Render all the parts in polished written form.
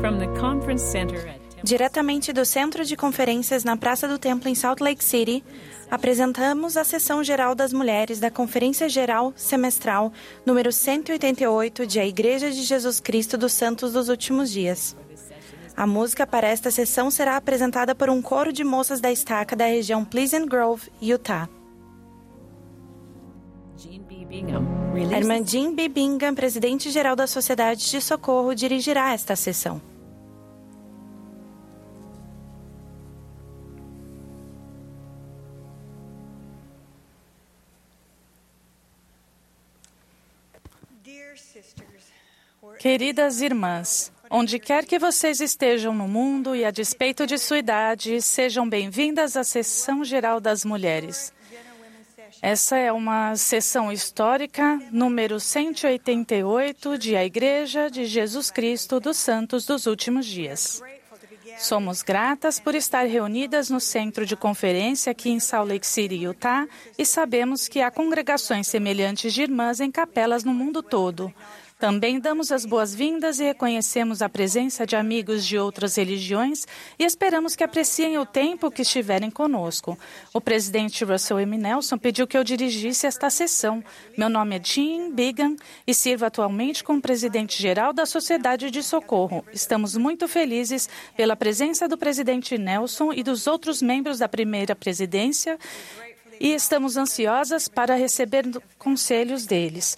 Diretamente do Centro de Conferências na Praça do Templo em Salt Lake City, apresentamos a Sessão Geral das Mulheres da Conferência Geral Semestral número 188 de A Igreja de Jesus Cristo dos Santos dos Últimos Dias. A música para esta sessão será apresentada por um coro de moças da estaca da região Pleasant Grove, Utah. A irmã Jean B. Bingham, presidente-geral da Sociedade de Socorro, dirigirá esta sessão. Queridas irmãs, onde quer que vocês estejam no mundo e a despeito de sua idade, sejam bem-vindas à Sessão Geral das Mulheres. Essa é uma sessão histórica, número 188, de A Igreja de Jesus Cristo dos Santos dos Últimos Dias. Somos gratas por estar reunidas no Centro de Conferência aqui em Salt Lake City, Utah, e sabemos que há congregações semelhantes de irmãs em capelas no mundo todo. Também damos as boas-vindas e reconhecemos a presença de amigos de outras religiões e esperamos que apreciem o tempo que estiverem conosco. O presidente Russell M. Nelson pediu que eu dirigisse esta sessão. Meu nome é Jean Bingham e sirvo atualmente como presidente-geral da Sociedade de Socorro. Estamos muito felizes pela presença do presidente Nelson e dos outros membros da primeira presidência e estamos ansiosas para receber conselhos deles.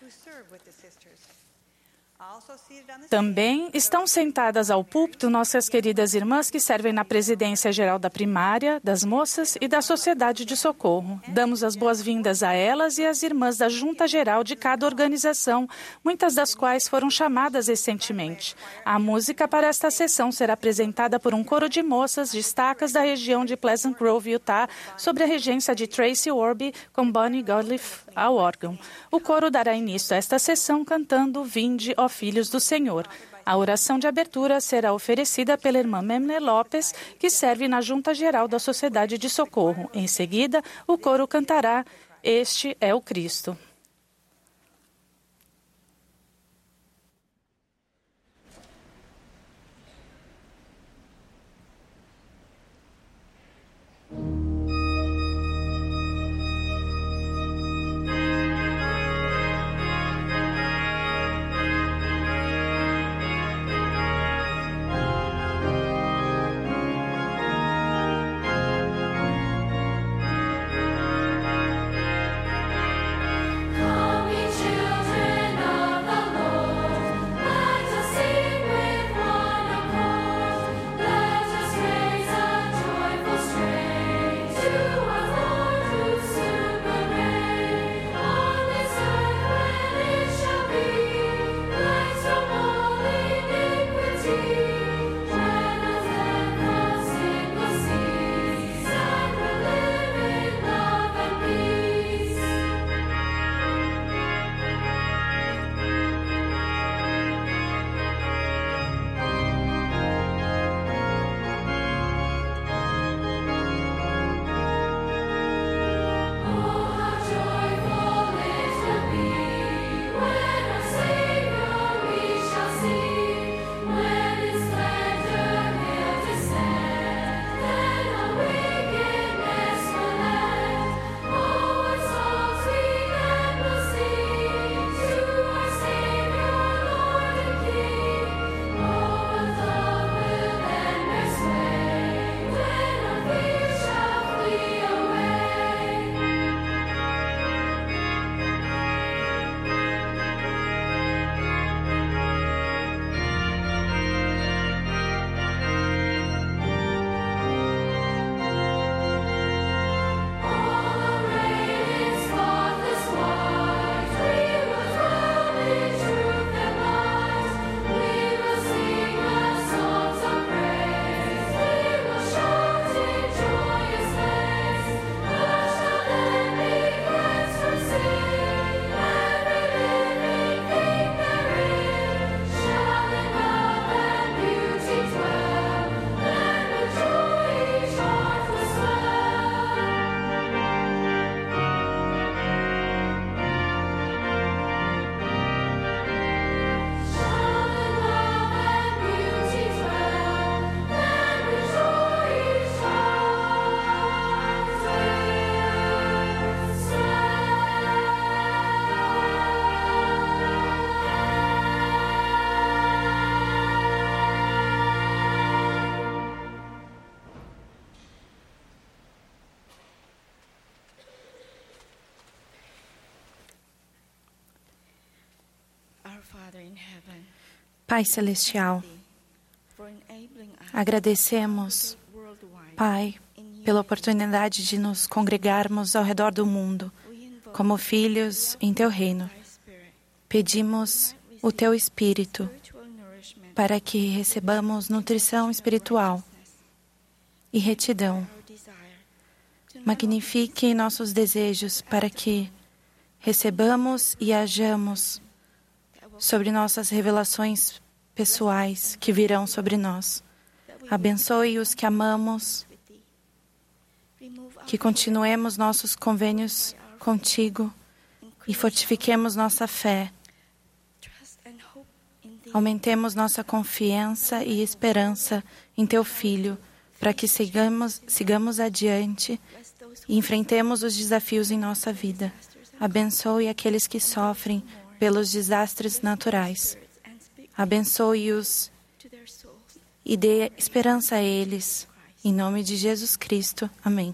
Também estão sentadas ao púlpito nossas queridas irmãs que servem na presidência geral da primária, das moças e da Sociedade de Socorro. Damos as boas-vindas a elas e às irmãs da junta geral de cada organização, muitas das quais foram chamadas recentemente. A música para esta sessão será apresentada por um coro de moças destacas da região de Pleasant Grove, Utah, sob a regência de Tracy Orby com Bonnie Godliff ao órgão. O coro dará início a esta sessão cantando Vinde, ó Filhos do Senhor. A oração de abertura será oferecida pela irmã Memne Lopes, que serve na Junta Geral da Sociedade de Socorro. Em seguida, o coro cantará Este é o Cristo. Pai Celestial, agradecemos, Pai, pela oportunidade de nos congregarmos ao redor do mundo, como filhos em Teu reino. Pedimos o Teu Espírito para que recebamos nutrição espiritual e retidão. Magnifique nossos desejos para que recebamos e hajamos sobre nossas revelações pessoais que virão sobre nós. Abençoe os que amamos, que continuemos nossos convênios contigo e fortifiquemos nossa fé. Aumentemos nossa confiança e esperança em Teu Filho, para que sigamos adiante e enfrentemos os desafios em nossa vida. Abençoe aqueles que sofrem pelos desastres naturais. Abençoe-os e dê esperança a eles. Em nome de Jesus Cristo. Amém.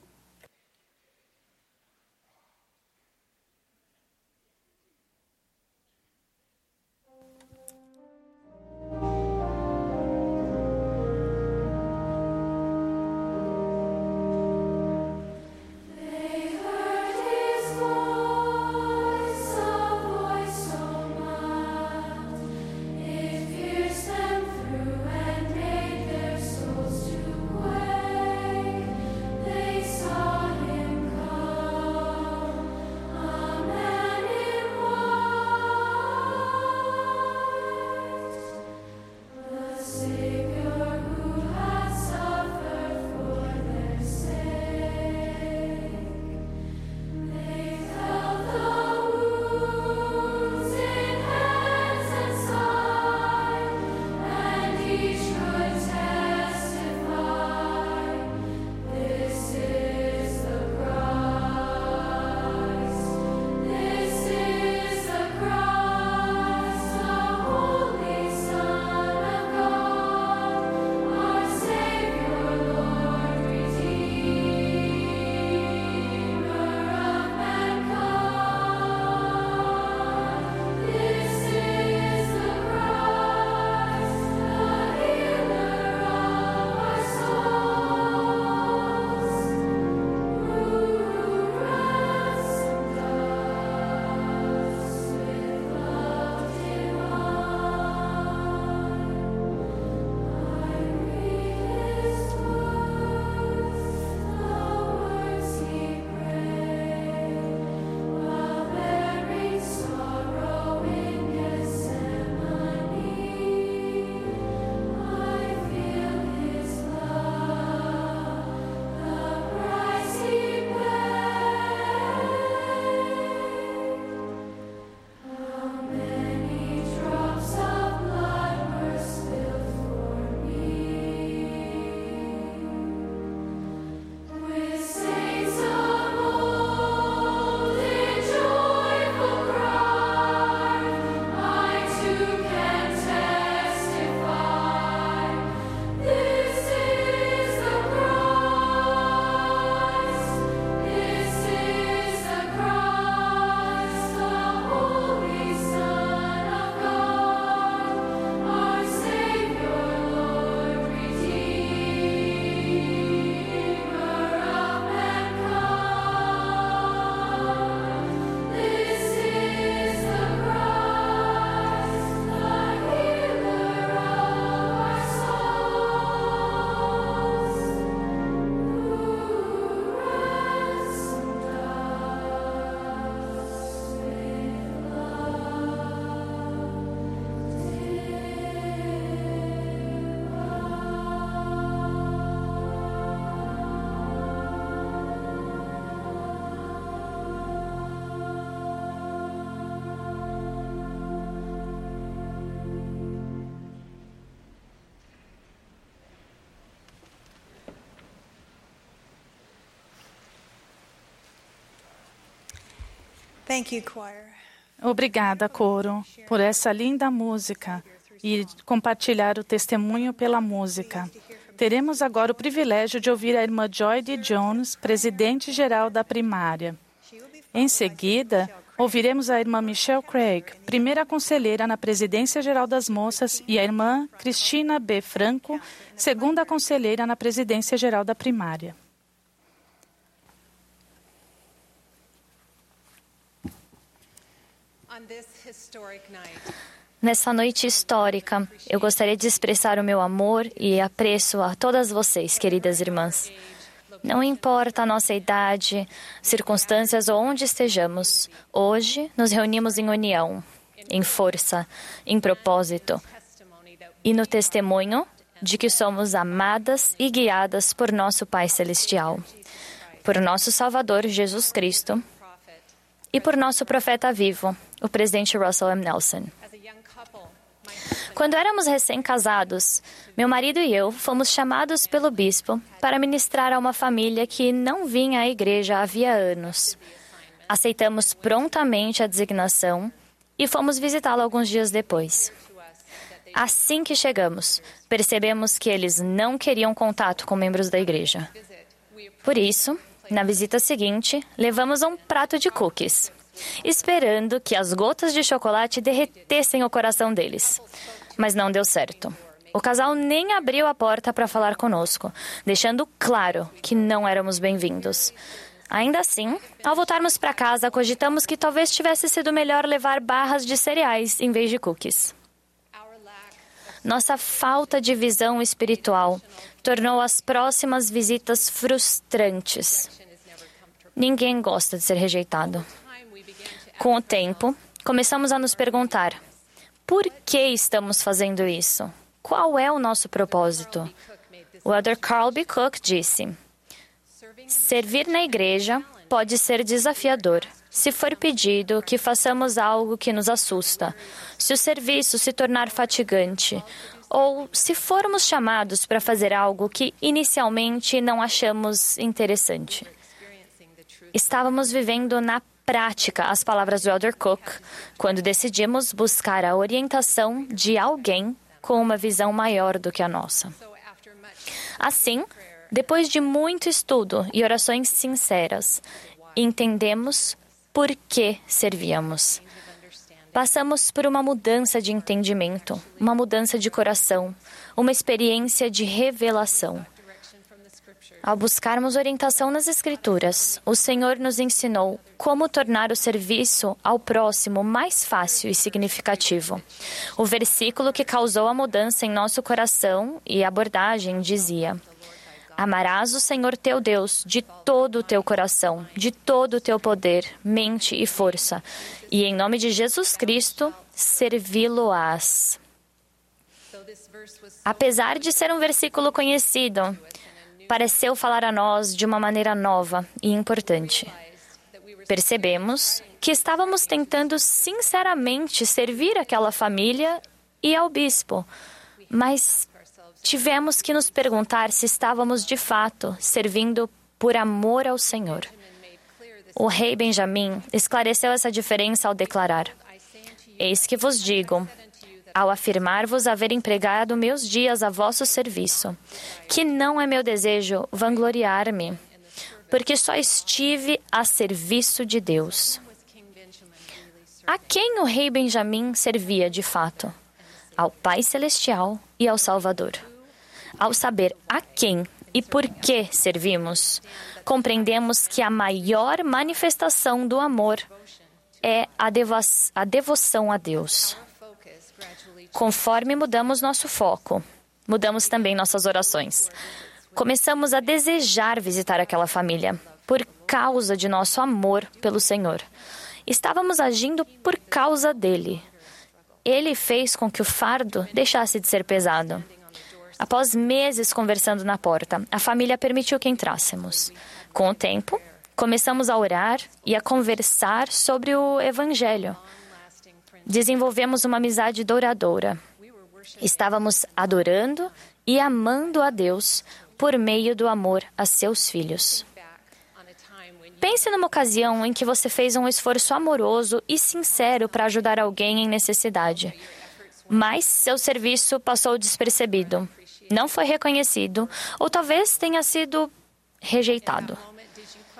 Obrigada, coro, por essa linda música e compartilhar o testemunho pela música. Teremos agora o privilégio de ouvir a irmã Joy D. Jones, presidente-geral da primária. Em seguida, ouviremos a irmã Michelle Craig, primeira conselheira na Presidência Geral das Moças, e a irmã Cristina B. Franco, segunda conselheira na Presidência Geral da Primária. Nessa noite histórica, eu gostaria de expressar o meu amor e apreço a todas vocês, queridas irmãs. Não importa a nossa idade, circunstâncias ou onde estejamos, hoje nos reunimos em união, em força, em propósito e no testemunho de que somos amadas e guiadas por nosso Pai Celestial, por nosso Salvador Jesus Cristo e por nosso profeta vivo, o presidente Russell M. Nelson. Quando éramos recém-casados, meu marido e eu fomos chamados pelo bispo para ministrar a uma família que não vinha à igreja havia anos. Aceitamos prontamente a designação e fomos visitá-lo alguns dias depois. Assim que chegamos, percebemos que eles não queriam contato com membros da igreja. Por isso, na visita seguinte, levamos um prato de cookies, esperando que as gotas de chocolate derretessem o coração deles. Mas não deu certo. O casal nem abriu a porta para falar conosco, deixando claro que não éramos bem-vindos. Ainda assim, ao voltarmos para casa, cogitamos que talvez tivesse sido melhor levar barras de cereais em vez de cookies. Nossa falta de visão espiritual tornou as próximas visitas frustrantes. Ninguém gosta de ser rejeitado. Com o tempo, começamos a nos perguntar: por que estamos fazendo isso? Qual é o nosso propósito? O elder Carl B. Cook disse: servir na igreja pode ser desafiador se for pedido que façamos algo que nos assusta, se o serviço se tornar fatigante, ou se formos chamados para fazer algo que inicialmente não achamos interessante. Estávamos vivendo na prática as palavras do elder Cook quando decidimos buscar a orientação de alguém com uma visão maior do que a nossa. Assim, depois de muito estudo e orações sinceras, entendemos por que servíamos. Passamos por uma mudança de entendimento, uma mudança de coração, uma experiência de revelação. Ao buscarmos orientação nas Escrituras, o Senhor nos ensinou como tornar o serviço ao próximo mais fácil e significativo. O versículo que causou a mudança em nosso coração e abordagem dizia: amarás o Senhor teu Deus de todo o teu coração, de todo o teu poder, mente e força, e em nome de Jesus Cristo, servi-lo-ás. Apesar de ser um versículo conhecido, pareceu falar a nós de uma maneira nova e importante. Percebemos que estávamos tentando sinceramente servir aquela família e ao bispo, mas tivemos que nos perguntar se estávamos de fato servindo por amor ao Senhor. O rei Benjamim esclareceu essa diferença ao declarar: eis que vos digo, ao afirmar-vos haver empregado meus dias a vosso serviço, que não é meu desejo vangloriar-me, porque só estive a serviço de Deus. A quem o rei Benjamim servia de fato? Ao Pai Celestial e ao Salvador. Ao saber a quem e por que servimos, compreendemos que a maior manifestação do amor é a devoção a Deus. Conforme mudamos nosso foco, mudamos também nossas orações. Começamos a desejar visitar aquela família por causa de nosso amor pelo Senhor. Estávamos agindo por causa dele. Ele fez com que o fardo deixasse de ser pesado. Após meses conversando na porta, a família permitiu que entrássemos. Com o tempo, começamos a orar e a conversar sobre o Evangelho. Desenvolvemos uma amizade duradoura. Estávamos adorando e amando a Deus por meio do amor a seus filhos. Pense numa ocasião em que você fez um esforço amoroso e sincero para ajudar alguém em necessidade, mas seu serviço passou despercebido, não foi reconhecido ou talvez tenha sido rejeitado.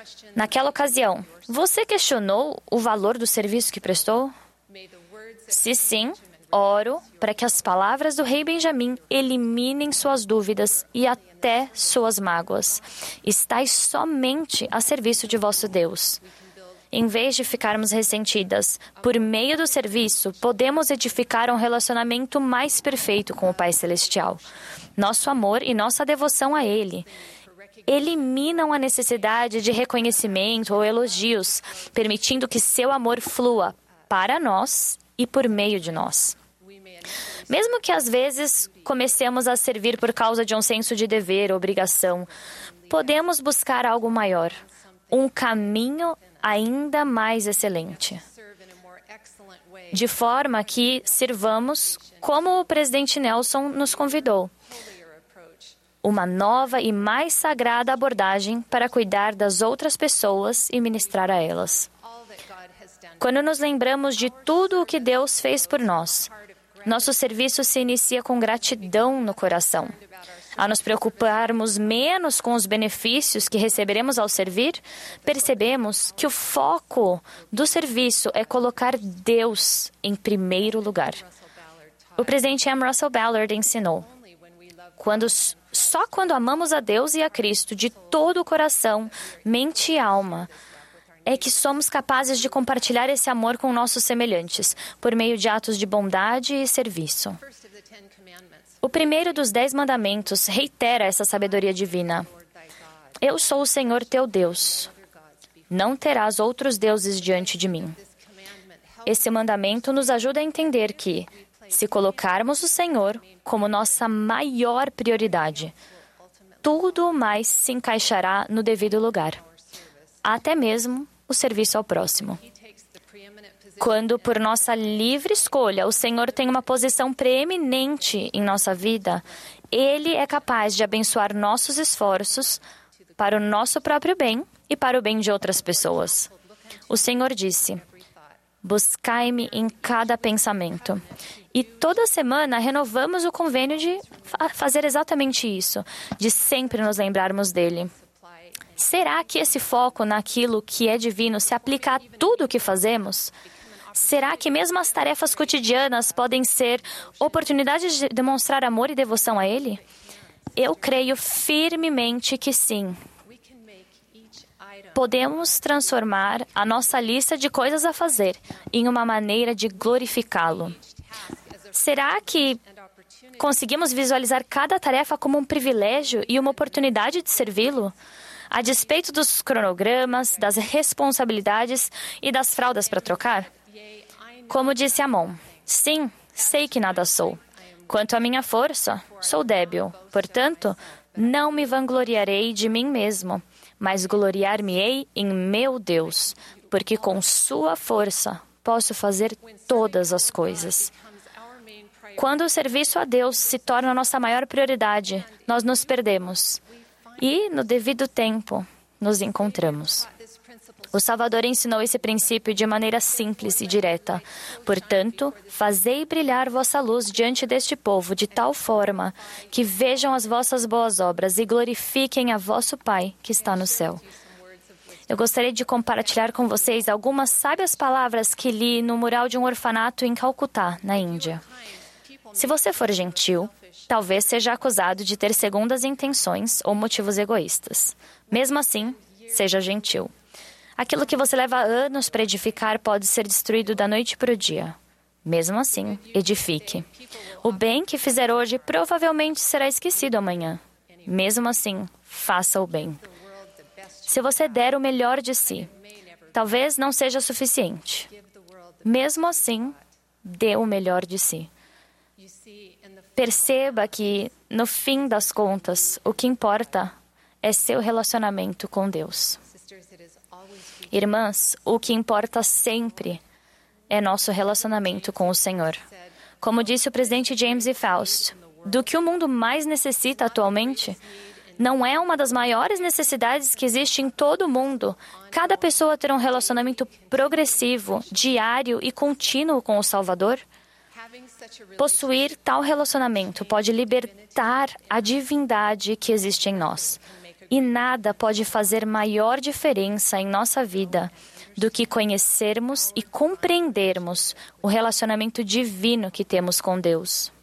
Naquela ocasião, você questionou o valor do serviço que prestou? Se sim, oro para que as palavras do rei Benjamim eliminem suas dúvidas e até suas mágoas. Estais somente a serviço de vosso Deus. Em vez de ficarmos ressentidas, por meio do serviço, podemos edificar um relacionamento mais perfeito com o Pai Celestial. Nosso amor e nossa devoção a Ele eliminam a necessidade de reconhecimento ou elogios, permitindo que seu amor flua para nós e por meio de nós. Mesmo que às vezes comecemos a servir por causa de um senso de dever ou obrigação, podemos buscar algo maior, um caminho ainda mais excelente, de forma que sirvamos como o presidente Nelson nos convidou. Uma nova e mais sagrada abordagem para cuidar das outras pessoas e ministrar a elas. Quando nos lembramos de tudo o que Deus fez por nós, nosso serviço se inicia com gratidão no coração. Ao nos preocuparmos menos com os benefícios que receberemos ao servir, percebemos que o foco do serviço é colocar Deus em primeiro lugar. O presidente M. Russell Ballard ensinou: só quando amamos a Deus e a Cristo de todo o coração, mente e alma, é que somos capazes de compartilhar esse amor com nossos semelhantes, por meio de atos de bondade e serviço. O primeiro dos 10 mandamentos reitera essa sabedoria divina. Eu sou o Senhor teu Deus. Não terás outros deuses diante de mim. Esse mandamento nos ajuda a entender que, se colocarmos o Senhor como nossa maior prioridade, tudo mais se encaixará no devido lugar. Até mesmo o serviço ao próximo. Quando, por nossa livre escolha, o Senhor tem uma posição preeminente em nossa vida, Ele é capaz de abençoar nossos esforços para o nosso próprio bem e para o bem de outras pessoas. O Senhor disse: buscai-me em cada pensamento. E toda semana renovamos o convênio de fazer exatamente isso, de sempre nos lembrarmos dele. Será que esse foco naquilo que é divino se aplica a tudo o que fazemos? Será que mesmo as tarefas cotidianas podem ser oportunidades de demonstrar amor e devoção a Ele? Eu creio firmemente que sim. Podemos transformar a nossa lista de coisas a fazer em uma maneira de glorificá-lo. Será que conseguimos visualizar cada tarefa como um privilégio e uma oportunidade de servi-lo? A despeito dos cronogramas, das responsabilidades e das fraldas para trocar? Como disse Amon, sim, sei que nada sou. Quanto à minha força, sou débil. Portanto, não me vangloriarei de mim mesmo, mas gloriar-me-ei em meu Deus, porque com sua força posso fazer todas as coisas. Quando o serviço a Deus se torna a nossa maior prioridade, nós nos perdemos. E, no devido tempo, nos encontramos. O Salvador ensinou esse princípio de maneira simples e direta. Portanto, fazei brilhar vossa luz diante deste povo de tal forma que vejam as vossas boas obras e glorifiquem a vosso Pai que está no céu. Eu gostaria de compartilhar com vocês algumas sábias palavras que li no mural de um orfanato em Calcutá, na Índia. Se você for gentil, talvez seja acusado de ter segundas intenções ou motivos egoístas. Mesmo assim, seja gentil. Aquilo que você leva anos para edificar pode ser destruído da noite para o dia. Mesmo assim, edifique. O bem que fizer hoje provavelmente será esquecido amanhã. Mesmo assim, faça o bem. Se você der o melhor de si, talvez não seja suficiente. Mesmo assim, dê o melhor de si. Perceba que, no fim das contas, o que importa é seu relacionamento com Deus. Irmãs, o que importa sempre é nosso relacionamento com o Senhor. Como disse o presidente James E. Faust, do que o mundo mais necessita atualmente, não é uma das maiores necessidades que existe em todo o mundo cada pessoa ter um relacionamento progressivo, diário e contínuo com o Salvador? Possuir tal relacionamento pode libertar a divindade que existe em nós. E nada pode fazer maior diferença em nossa vida do que conhecermos e compreendermos o relacionamento divino que temos com Deus.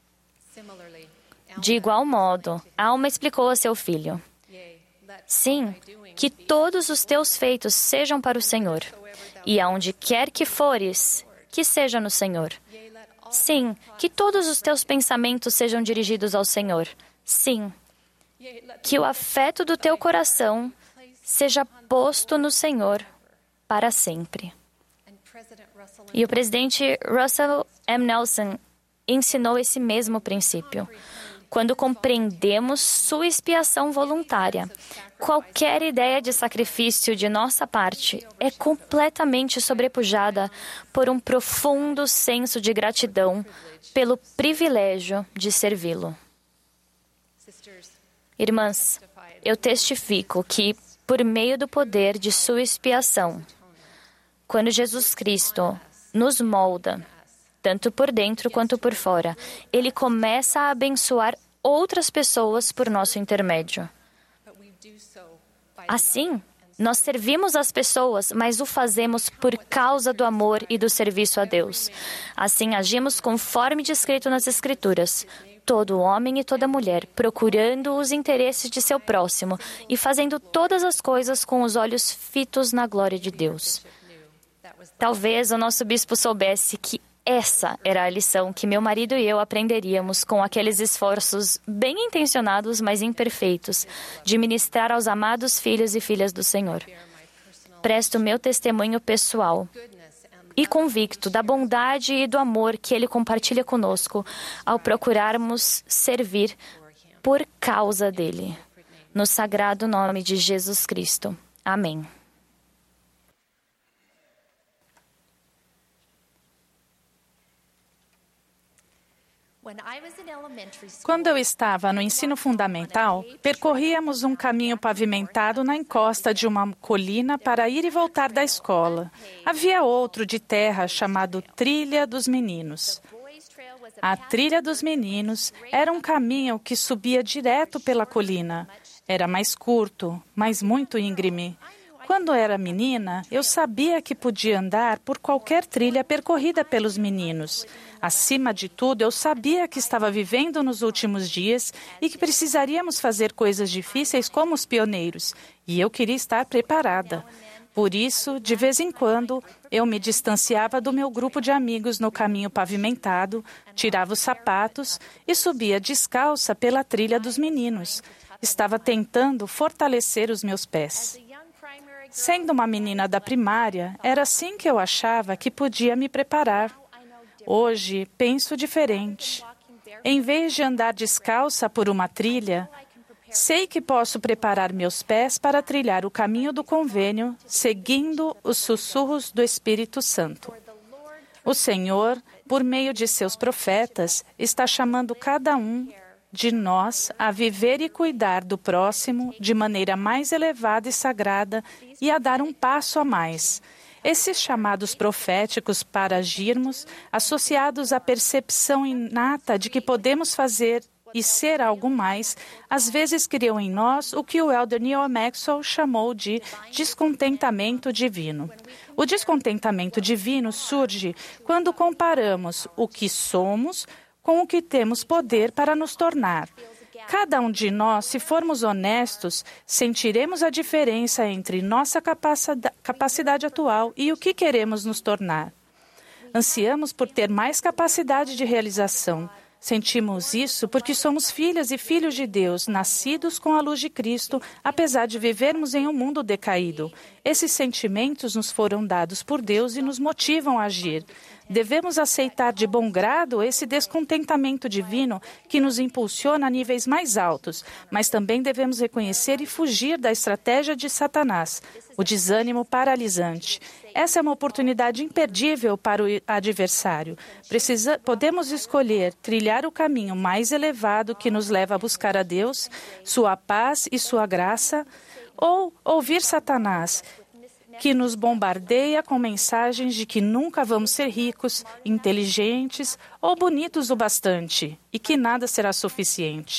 De igual modo, Alma explicou a seu filho: sim, que todos os teus feitos sejam para o Senhor, e aonde quer que fores, que seja no Senhor. Sim, que todos os teus pensamentos sejam dirigidos ao Senhor. Sim, que o afeto do teu coração seja posto no Senhor para sempre. E o presidente Russell M. Nelson ensinou esse mesmo princípio. Quando compreendemos sua expiação voluntária, qualquer ideia de sacrifício de nossa parte é completamente sobrepujada por um profundo senso de gratidão pelo privilégio de servi-lo. Irmãs, eu testifico que, por meio do poder de sua expiação, quando Jesus Cristo nos molda, tanto por dentro quanto por fora, Ele começa a abençoar outras pessoas por nosso intermédio. Assim, nós servimos as pessoas, mas o fazemos por causa do amor e do serviço a Deus. Assim, agimos conforme descrito nas Escrituras. Todo homem e toda mulher, procurando os interesses de seu próximo e fazendo todas as coisas com os olhos fitos na glória de Deus. Talvez o nosso bispo soubesse que essa era a lição que meu marido e eu aprenderíamos com aqueles esforços bem intencionados, mas imperfeitos, de ministrar aos amados filhos e filhas do Senhor. Presto meu testemunho pessoal e convicto da bondade e do amor que Ele compartilha conosco ao procurarmos servir por causa dEle. No sagrado nome de Jesus Cristo. Amém. Quando eu estava no ensino fundamental, percorríamos um caminho pavimentado na encosta de uma colina para ir e voltar da escola. Havia outro de terra chamado Trilha dos Meninos. A Trilha dos Meninos era um caminho que subia direto pela colina. Era mais curto, mas muito íngreme. Quando era menina, eu sabia que podia andar por qualquer trilha percorrida pelos meninos. Acima de tudo, eu sabia que estava vivendo nos últimos dias e que precisaríamos fazer coisas difíceis como os pioneiros. E eu queria estar preparada. Por isso, de vez em quando, eu me distanciava do meu grupo de amigos no caminho pavimentado, tirava os sapatos e subia descalça pela trilha dos meninos. Estava tentando fortalecer os meus pés. Sendo uma menina da primária, era assim que eu achava que podia me preparar. Hoje, penso diferente. Em vez de andar descalça por uma trilha, sei que posso preparar meus pés para trilhar o caminho do convênio, seguindo os sussurros do Espírito Santo. O Senhor, por meio de seus profetas, está chamando cada um de nós a viver e cuidar do próximo de maneira mais elevada e sagrada e a dar um passo a mais. Esses chamados proféticos para agirmos, associados à percepção inata de que podemos fazer e ser algo mais, às vezes criam em nós o que o elder Neil Maxwell chamou de descontentamento divino. O descontentamento divino surge quando comparamos o que somos com o que temos poder para nos tornar. Cada um de nós, se formos honestos, sentiremos a diferença entre nossa capacidade atual e o que queremos nos tornar. Ansiamos por ter mais capacidade de realização. Sentimos isso porque somos filhas e filhos de Deus, nascidos com a luz de Cristo, apesar de vivermos em um mundo decaído. Esses sentimentos nos foram dados por Deus e nos motivam a agir. Devemos aceitar de bom grado esse descontentamento divino que nos impulsiona a níveis mais altos, mas também devemos reconhecer e fugir da estratégia de Satanás, o desânimo paralisante. Essa é uma oportunidade imperdível para o adversário. Podemos escolher trilhar o caminho mais elevado que nos leva a buscar a Deus, sua paz e sua graça, ou ouvir Satanás, que nos bombardeia com mensagens de que nunca vamos ser ricos, inteligentes ou bonitos o bastante e que nada será suficiente.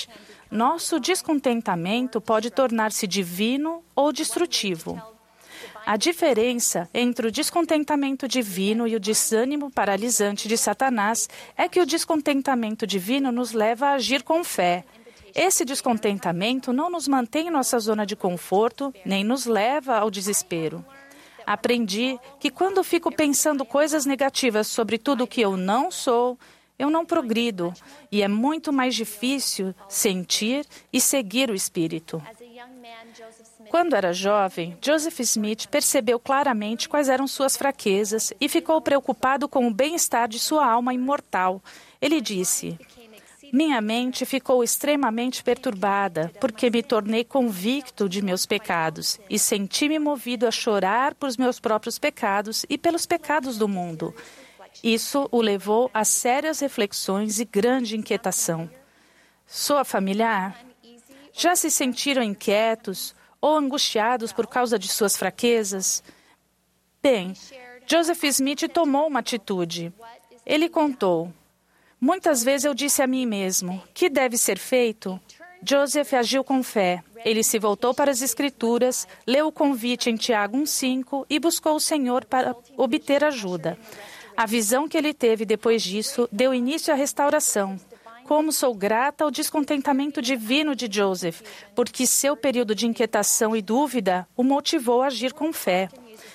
Nosso descontentamento pode tornar-se divino ou destrutivo. A diferença entre o descontentamento divino e o desânimo paralisante de Satanás é que o descontentamento divino nos leva a agir com fé. Esse descontentamento não nos mantém em nossa zona de conforto, nem nos leva ao desespero. Aprendi que quando fico pensando coisas negativas sobre tudo o que eu não sou, eu não progrido, e é muito mais difícil sentir e seguir o Espírito. Quando era jovem, Joseph Smith percebeu claramente quais eram suas fraquezas e ficou preocupado com o bem-estar de sua alma imortal. Ele disse: "Minha mente ficou extremamente perturbada porque me tornei convicto de meus pecados e senti-me movido a chorar por meus próprios pecados e pelos pecados do mundo. Isso o levou a sérias reflexões e grande inquietação." Soa familiar? Já se sentiram inquietos ou angustiados por causa de suas fraquezas? Bem, Joseph Smith tomou uma atitude. Ele contou: "Muitas vezes eu disse a mim mesmo, que deve ser feito?" Joseph agiu com fé. Ele se voltou para as Escrituras, leu o convite em Tiago 1,5 e buscou o Senhor para obter ajuda. A visão que ele teve depois disso deu início à restauração. Como sou grata ao descontentamento divino de Joseph, porque seu período de inquietação e dúvida o motivou a agir com fé.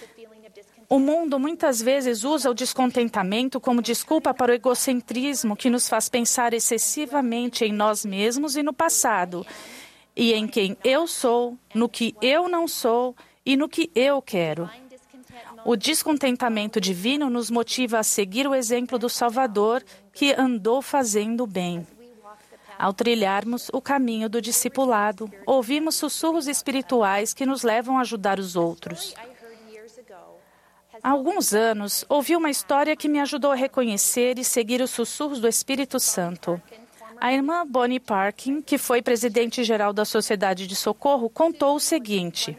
O mundo muitas vezes usa o descontentamento como desculpa para o egocentrismo que nos faz pensar excessivamente em nós mesmos e no passado, e em quem eu sou, no que eu não sou e no que eu quero. O descontentamento divino nos motiva a seguir o exemplo do Salvador, que andou fazendo o bem. Ao trilharmos o caminho do discipulado, ouvimos sussurros espirituais que nos levam a ajudar os outros. Há alguns anos, ouvi uma história que me ajudou a reconhecer e seguir os sussurros do Espírito Santo. A irmã Bonnie Parkin, que foi presidente-geral da Sociedade de Socorro, contou o seguinte: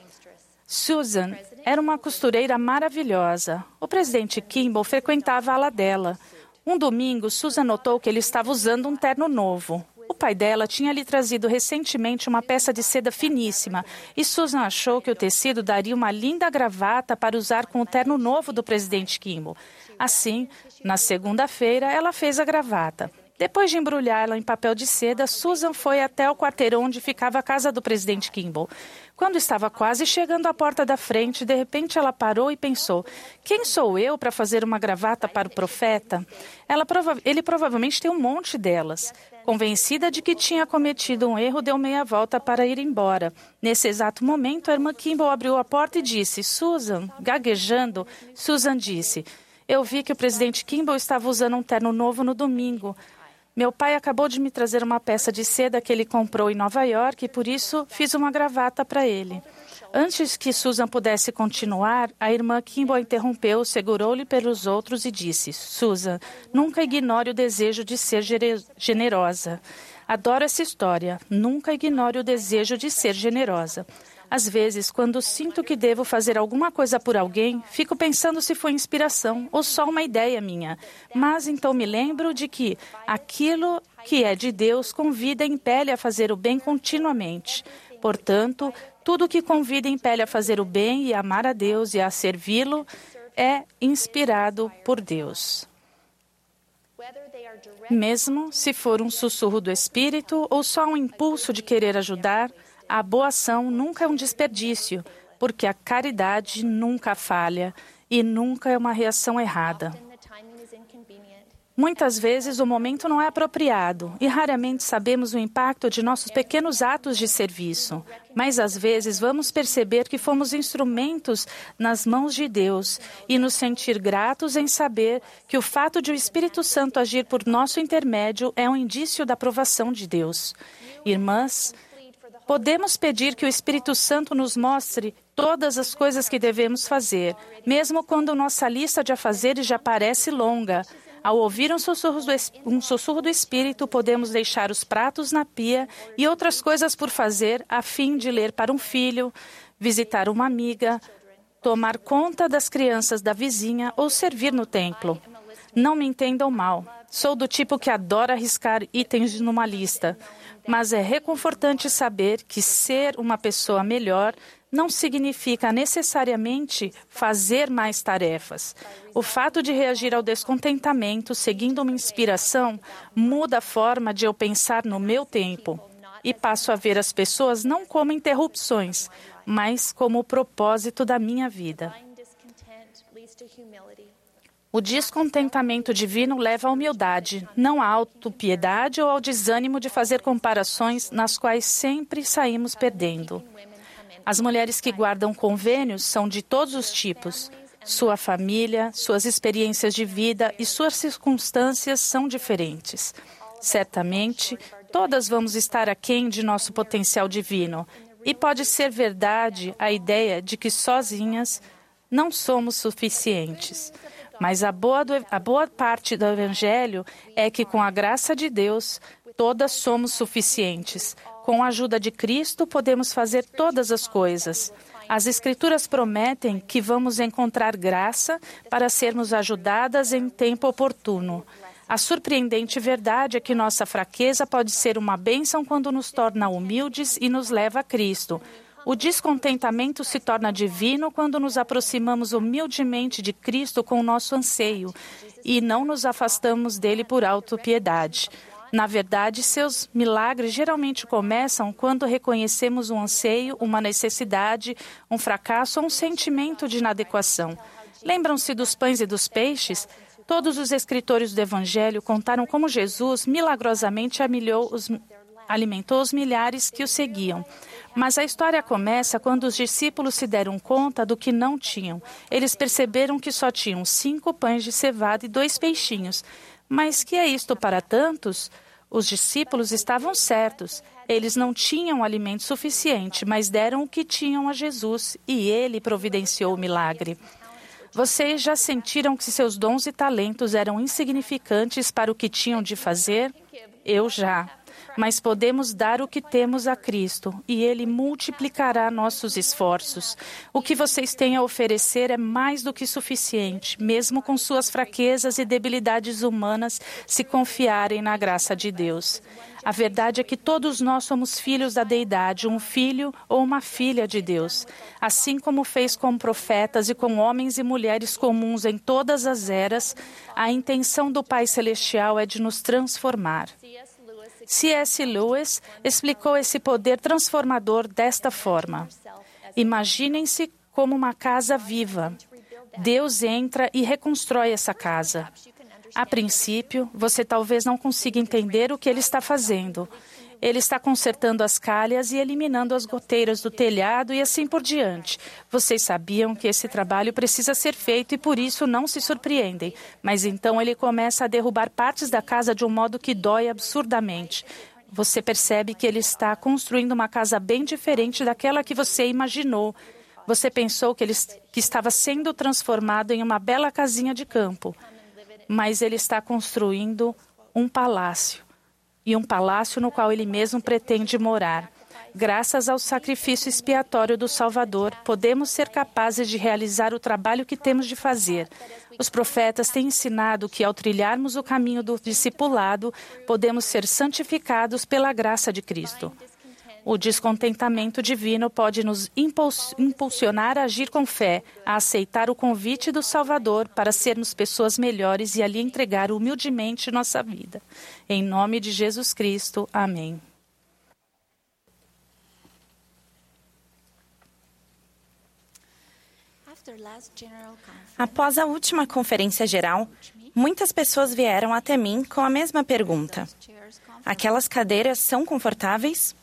Susan era uma costureira maravilhosa. O presidente Kimball frequentava a ala dela. Um domingo, Susan notou que ele estava usando um terno novo. O pai dela tinha lhe trazido recentemente uma peça de seda finíssima e Susan achou que o tecido daria uma linda gravata para usar com o terno novo do presidente Kimball. Assim, na segunda-feira, ela fez a gravata. Depois de embrulhá-la em papel de seda, Susan foi até o quarteirão onde ficava a casa do presidente Kimball. Quando estava quase chegando à porta da frente, de repente ela parou e pensou: quem sou eu para fazer uma gravata para o profeta? Ele provavelmente tem um monte delas. Convencida de que tinha cometido um erro, deu meia volta para ir embora. Nesse exato momento, a irmã Kimball abriu a porta e disse: Susan, gaguejando, Susan disse: eu vi que o presidente Kimball estava usando um terno novo no domingo. Meu pai acabou de me trazer uma peça de seda que ele comprou em Nova York e, por isso, fiz uma gravata para ele. Antes que Susan pudesse continuar, a irmã Kimball interrompeu, segurou-lhe pelos outros e disse: Susan, nunca ignore o desejo de ser generosa. Adoro essa história. Nunca ignore o desejo de ser generosa. Às vezes, quando sinto que devo fazer alguma coisa por alguém, fico pensando se foi inspiração ou só uma ideia minha. Mas então me lembro de que aquilo que é de Deus convida e impele a fazer o bem continuamente. Portanto, tudo que convida e impele a fazer o bem e a amar a Deus e a servi-lo é inspirado por Deus. Mesmo se for um sussurro do Espírito ou só um impulso de querer ajudar, a boa ação nunca é um desperdício, porque a caridade nunca falha e nunca é uma reação errada. Muitas vezes o momento não é apropriado e raramente sabemos o impacto de nossos pequenos atos de serviço. Mas às vezes vamos perceber que fomos instrumentos nas mãos de Deus e nos sentir gratos em saber que o fato de o Espírito Santo agir por nosso intermédio é um indício da aprovação de Deus. Irmãs, podemos pedir que o Espírito Santo nos mostre todas as coisas que devemos fazer, mesmo quando nossa lista de afazeres já parece longa. Ao ouvir um sussurro do Espírito, podemos deixar os pratos na pia e outras coisas por fazer a fim de ler para um filho, visitar uma amiga, tomar conta das crianças da vizinha ou servir no templo. Não me entendam mal. Sou do tipo que adora arriscar itens numa lista. Mas é reconfortante saber que ser uma pessoa melhor não significa necessariamente fazer mais tarefas. O fato de reagir ao descontentamento seguindo uma inspiração muda a forma de eu pensar no meu tempo. E passo a ver as pessoas não como interrupções, mas como o propósito da minha vida. O descontentamento divino leva à humildade, não à autopiedade ou ao desânimo de fazer comparações nas quais sempre saímos perdendo. As mulheres que guardam convênios são de todos os tipos. Sua família, suas experiências de vida e suas circunstâncias são diferentes. Certamente, todas vamos estar aquém de nosso potencial divino. E pode ser verdade a ideia de que sozinhas não somos suficientes. Mas a boa parte do Evangelho é que, com a graça de Deus, todas somos suficientes. Com a ajuda de Cristo, podemos fazer todas as coisas. As Escrituras prometem que vamos encontrar graça para sermos ajudadas em tempo oportuno. A surpreendente verdade é que nossa fraqueza pode ser uma bênção quando nos torna humildes e nos leva a Cristo. O descontentamento se torna divino quando nos aproximamos humildemente de Cristo com o nosso anseio e não nos afastamos dele por autopiedade. Na verdade, seus milagres geralmente começam quando reconhecemos um anseio, uma necessidade, um fracasso ou um sentimento de inadequação. Lembram-se dos pães e dos peixes? Todos os escritores do Evangelho contaram como Jesus milagrosamente alimentou os milhares que o seguiam. Mas a história começa quando os discípulos se deram conta do que não tinham. Eles perceberam que só tinham 5 pães de cevada e 2 peixinhos. Mas que é isto para tantos? Os discípulos estavam certos. Eles não tinham alimento suficiente, mas deram o que tinham a Jesus e ele providenciou o milagre. Vocês já sentiram que seus dons e talentos eram insignificantes para o que tinham de fazer? Eu já. Mas podemos dar o que temos a Cristo e Ele multiplicará nossos esforços. O que vocês têm a oferecer é mais do que suficiente, mesmo com suas fraquezas e debilidades humanas, se confiarem na graça de Deus. A verdade é que todos nós somos filhos da deidade, um filho ou uma filha de Deus. Assim como fez com profetas e com homens e mulheres comuns em todas as eras, a intenção do Pai Celestial é de nos transformar. C.S. Lewis explicou esse poder transformador desta forma. Imaginem-se como uma casa viva. Deus entra e reconstrói essa casa. A princípio, você talvez não consiga entender o que Ele está fazendo. Ele está consertando as calhas e eliminando as goteiras do telhado e assim por diante. Vocês sabiam que esse trabalho precisa ser feito e por isso não se surpreendem. Mas então ele começa a derrubar partes da casa de um modo que dói absurdamente. Você percebe que ele está construindo uma casa bem diferente daquela que você imaginou. Você pensou que estava sendo transformado em uma bela casinha de campo. Mas ele está construindo um palácio. E um palácio no qual ele mesmo pretende morar. Graças ao sacrifício expiatório do Salvador, podemos ser capazes de realizar o trabalho que temos de fazer. Os profetas têm ensinado que, ao trilharmos o caminho do discipulado, podemos ser santificados pela graça de Cristo. O descontentamento divino pode nos impulsionar a agir com fé, a aceitar o convite do Salvador para sermos pessoas melhores e a lhe entregar humildemente nossa vida. Em nome de Jesus Cristo. Amém. Após a última conferência geral, muitas pessoas vieram até mim com a mesma pergunta. Aquelas cadeiras são confortáveis?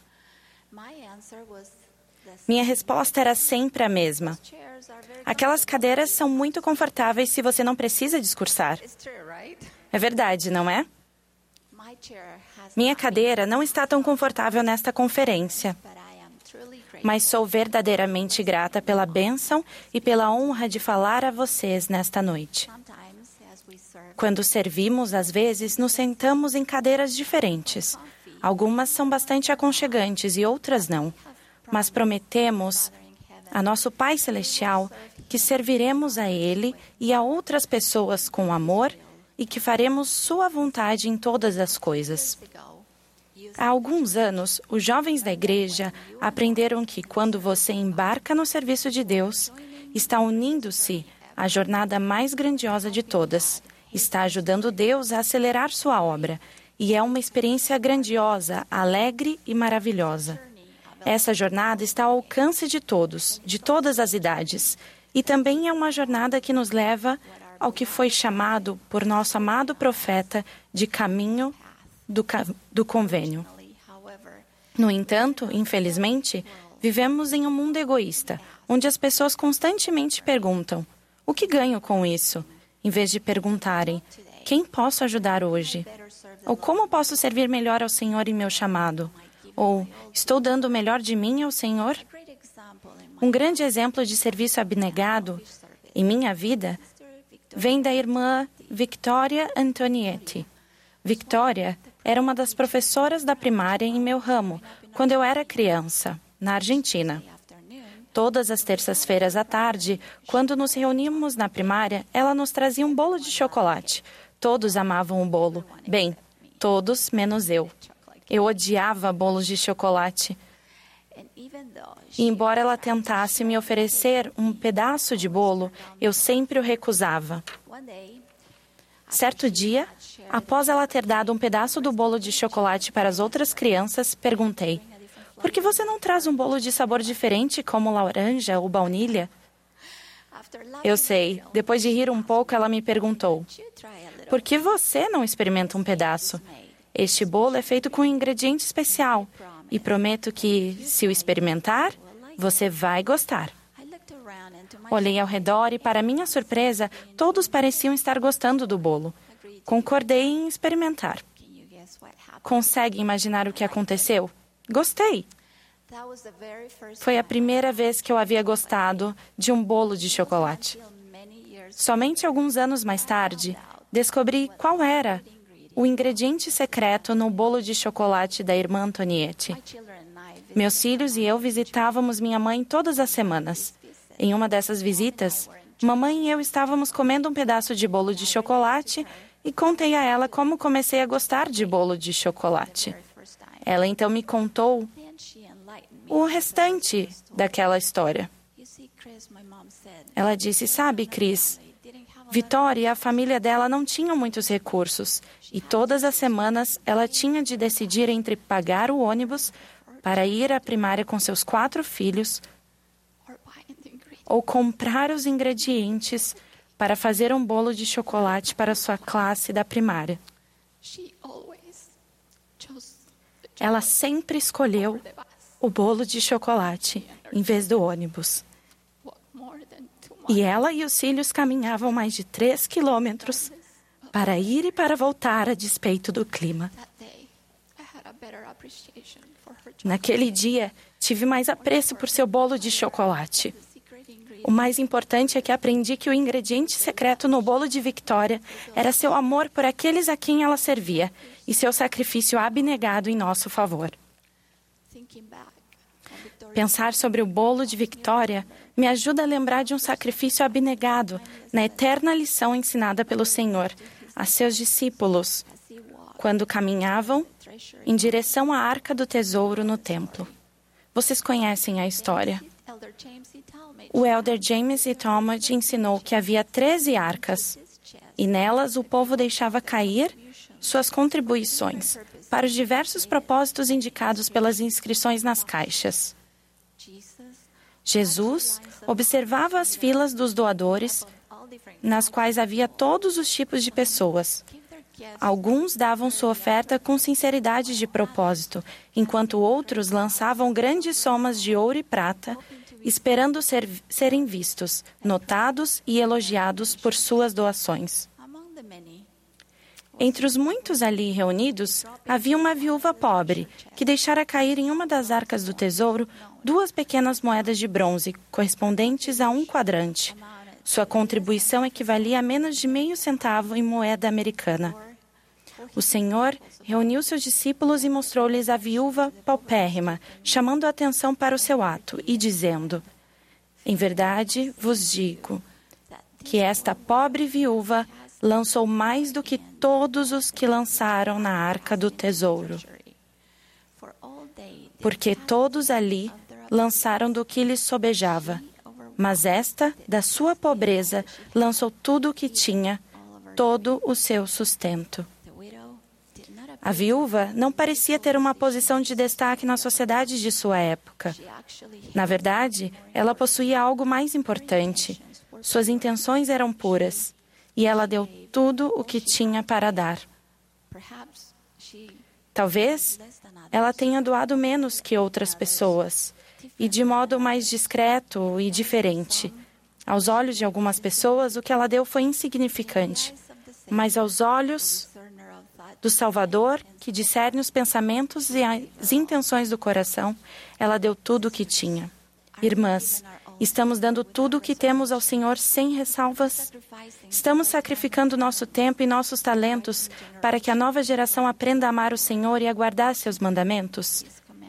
Minha resposta era sempre a mesma. Aquelas cadeiras são muito confortáveis se você não precisa discursar. É verdade, não é? Minha cadeira não está tão confortável nesta conferência, mas sou verdadeiramente grata pela bênção e pela honra de falar a vocês nesta noite. Quando servimos, às vezes, nos sentamos em cadeiras diferentes. Algumas são bastante aconchegantes e outras não. Mas prometemos a nosso Pai Celestial que serviremos a Ele e a outras pessoas com amor e que faremos sua vontade em todas as coisas. Há alguns anos, os jovens da igreja aprenderam que quando você embarca no serviço de Deus, está unindo-se à jornada mais grandiosa de todas. Está ajudando Deus a acelerar sua obra. E é uma experiência grandiosa, alegre e maravilhosa. Essa jornada está ao alcance de todos, de todas as idades. E também é uma jornada que nos leva ao que foi chamado por nosso amado profeta de caminho do convênio. No entanto, infelizmente, vivemos em um mundo egoísta, onde as pessoas constantemente perguntam: o que ganho com isso? Em vez de perguntarem: quem posso ajudar hoje? Ou como posso servir melhor ao Senhor em meu chamado? Ou estou dando o melhor de mim ao Senhor? Um grande exemplo de serviço abnegado em minha vida vem da irmã Victoria Antonietti. Victoria era uma das professoras da primária em meu ramo, quando eu era criança, na Argentina. Todas as terças-feiras à tarde, quando nos reuníamos na primária, ela nos trazia um bolo de chocolate. Todos amavam o bolo. Bem, todos menos eu. Eu odiava bolos de chocolate. E embora ela tentasse me oferecer um pedaço de bolo, eu sempre o recusava. Certo dia, após ela ter dado um pedaço do bolo de chocolate para as outras crianças, perguntei: por que você não traz um bolo de sabor diferente, como laranja ou baunilha? Eu sei. Depois de rir um pouco, ela me perguntou: por que você não experimenta um pedaço? Este bolo é feito com um ingrediente especial e prometo que, se o experimentar, você vai gostar. Olhei ao redor e, para minha surpresa, todos pareciam estar gostando do bolo. Concordei em experimentar. Consegue imaginar o que aconteceu? Gostei! Foi a primeira vez que eu havia gostado de um bolo de chocolate. Somente alguns anos mais tarde, descobri qual era o ingrediente secreto no bolo de chocolate da irmã Antonietti. Meus filhos e eu visitávamos minha mãe todas as semanas. Em uma dessas visitas, mamãe e eu estávamos comendo um pedaço de bolo de chocolate e contei a ela como comecei a gostar de bolo de chocolate. Ela então me contou o restante daquela história. Ela disse: sabe, Chris, Vitória e a família dela não tinham muitos recursos e todas as semanas ela tinha de decidir entre pagar o ônibus para ir à primária com seus 4 filhos ou comprar os ingredientes para fazer um bolo de chocolate para sua classe da primária. Ela sempre escolheu o bolo de chocolate em vez do ônibus. E ela e os filhos caminhavam mais de 3 quilômetros para ir e para voltar a despeito do clima. Naquele dia, tive mais apreço por seu bolo de chocolate. O mais importante é que aprendi que o ingrediente secreto no bolo de Victoria era seu amor por aqueles a quem ela servia e seu sacrifício abnegado em nosso favor. Pensar sobre o bolo de Victoria me ajuda a lembrar de um sacrifício abnegado na eterna lição ensinada pelo Senhor a seus discípulos quando caminhavam em direção à Arca do Tesouro no templo. Vocês conhecem a história. O elder James E. Talmage ensinou que havia 13 arcas e nelas o povo deixava cair suas contribuições para os diversos propósitos indicados pelas inscrições nas caixas. Jesus observava as filas dos doadores, nas quais havia todos os tipos de pessoas. Alguns davam sua oferta com sinceridade de propósito, enquanto outros lançavam grandes somas de ouro e prata, esperando serem vistos, notados e elogiados por suas doações. Entre os muitos ali reunidos, havia uma viúva pobre, que deixara cair em uma das arcas do tesouro 2 pequenas moedas de bronze, correspondentes a 1 quadrante. Sua contribuição equivalia a menos de meio centavo em moeda americana. O Senhor reuniu seus discípulos e mostrou-lhes a viúva paupérrima, chamando a atenção para o seu ato e dizendo: em verdade vos digo que esta pobre viúva lançou mais do que todos os que lançaram na arca do tesouro. Porque todos ali lançaram do que lhes sobejava. Mas esta, da sua pobreza, lançou tudo o que tinha, todo o seu sustento. A viúva não parecia ter uma posição de destaque na sociedade de sua época. Na verdade, ela possuía algo mais importante. Suas intenções eram puras, e ela deu tudo o que tinha para dar. Talvez ela tenha doado menos que outras pessoas, e de modo mais discreto e diferente. Aos olhos de algumas pessoas, o que ela deu foi insignificante, mas aos olhos do Salvador, que discerne os pensamentos e as intenções do coração, ela deu tudo o que tinha. Irmãs, estamos dando tudo o que temos ao Senhor sem ressalvas? Estamos sacrificando nosso tempo e nossos talentos para que a nova geração aprenda a amar o Senhor e a guardar seus mandamentos?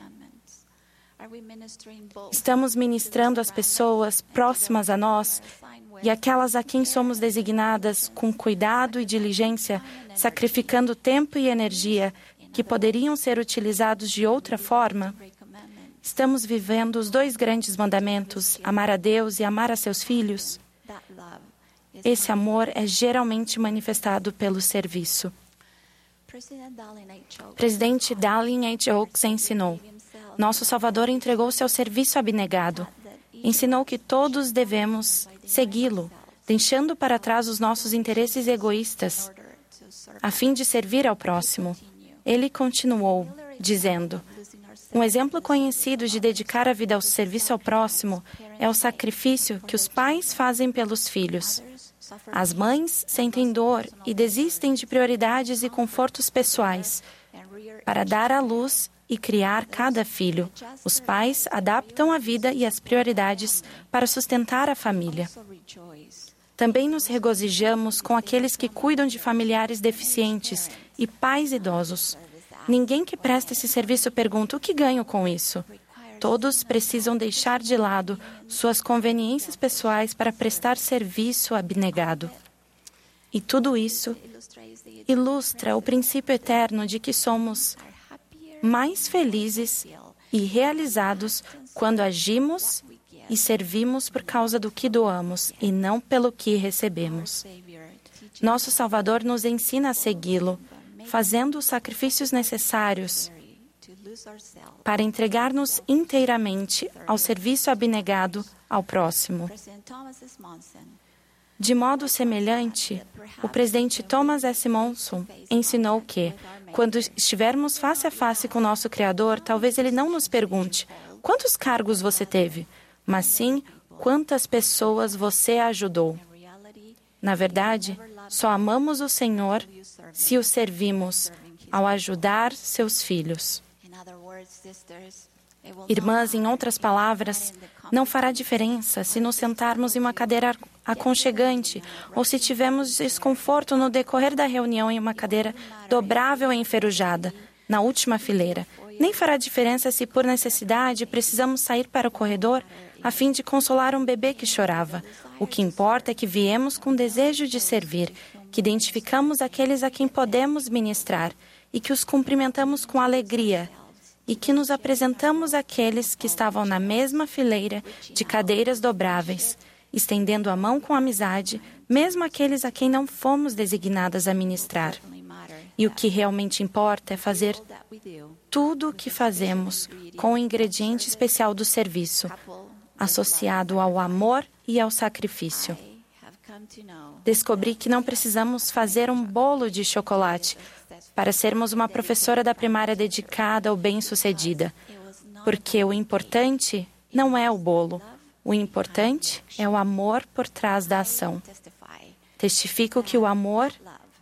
Estamos ministrando às pessoas próximas a nós e aquelas a quem somos designadas com cuidado e diligência, sacrificando tempo e energia que poderiam ser utilizados de outra forma? Estamos vivendo os 2 grandes mandamentos, amar a Deus e amar a seus filhos? Esse amor é geralmente manifestado pelo serviço. Presidente Dallin H. Oaks ensinou: nosso Salvador entregou seu serviço abnegado. Ensinou que todos devemos segui-lo, deixando para trás os nossos interesses egoístas, a fim de servir ao próximo. Ele continuou, dizendo: um exemplo conhecido de dedicar a vida ao serviço ao próximo é o sacrifício que os pais fazem pelos filhos. As mães sentem dor e desistem de prioridades e confortos pessoais para dar à luz e criar cada filho. Os pais adaptam a vida e as prioridades para sustentar a família. Também nos regozijamos com aqueles que cuidam de familiares deficientes e pais idosos. Ninguém que presta esse serviço pergunta: o que ganho com isso? Todos precisam deixar de lado suas conveniências pessoais para prestar serviço abnegado. E tudo isso ilustra o princípio eterno de que somos mais felizes e realizados quando agimos e servimos por causa do que doamos e não pelo que recebemos. Nosso Salvador nos ensina a segui-lo, fazendo os sacrifícios necessários para entregar-nos inteiramente ao serviço abnegado ao próximo. De modo semelhante, o presidente Thomas S. Monson ensinou que, quando estivermos face a face com nosso Criador, talvez Ele não nos pergunte: quantos cargos você teve? Mas sim, quantas pessoas você ajudou. Na verdade, só amamos o Senhor se o servimos ao ajudar seus filhos. Irmãs, em outras palavras, não fará diferença se nos sentarmos em uma cadeira aconchegante ou se tivermos desconforto no decorrer da reunião em uma cadeira dobrável e enferrujada, na última fileira. Nem fará diferença se, por necessidade, precisamos sair para o corredor a fim de consolar um bebê que chorava. O que importa é que viemos com desejo de servir, que identificamos aqueles a quem podemos ministrar e que os cumprimentamos com alegria, e que nos apresentamos àqueles que estavam na mesma fileira de cadeiras dobráveis, estendendo a mão com amizade, mesmo aqueles a quem não fomos designadas a ministrar. E o que realmente importa é fazer tudo o que fazemos com o ingrediente especial do serviço, associado ao amor e ao sacrifício. Descobri que não precisamos fazer um bolo de chocolate para sermos uma professora da primária dedicada ou bem-sucedida, porque o importante não é o bolo, o importante é o amor por trás da ação. Testifico que o amor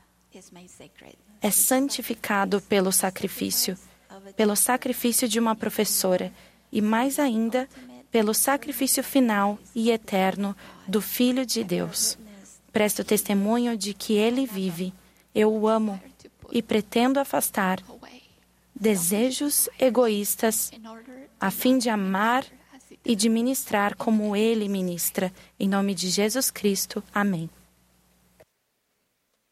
é santificado pelo sacrifício de uma professora e, mais ainda, pelo sacrifício final e eterno do Filho de Deus. Presto testemunho de que Ele vive, eu o amo e pretendo afastar desejos egoístas a fim de amar e de ministrar como Ele ministra. Em nome de Jesus Cristo. Amém.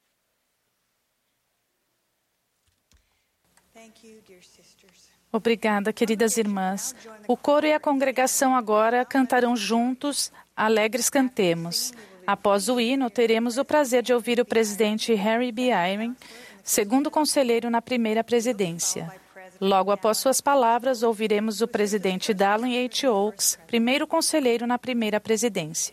Obrigada, queridas irmãs. O coro e a congregação agora cantarão juntos Alegres Cantemos. Após o hino, teremos o prazer de ouvir o presidente Harry B. Eyring, segundo conselheiro na primeira presidência. Logo após suas palavras, ouviremos o presidente Dallin H. Oaks, primeiro conselheiro na primeira presidência.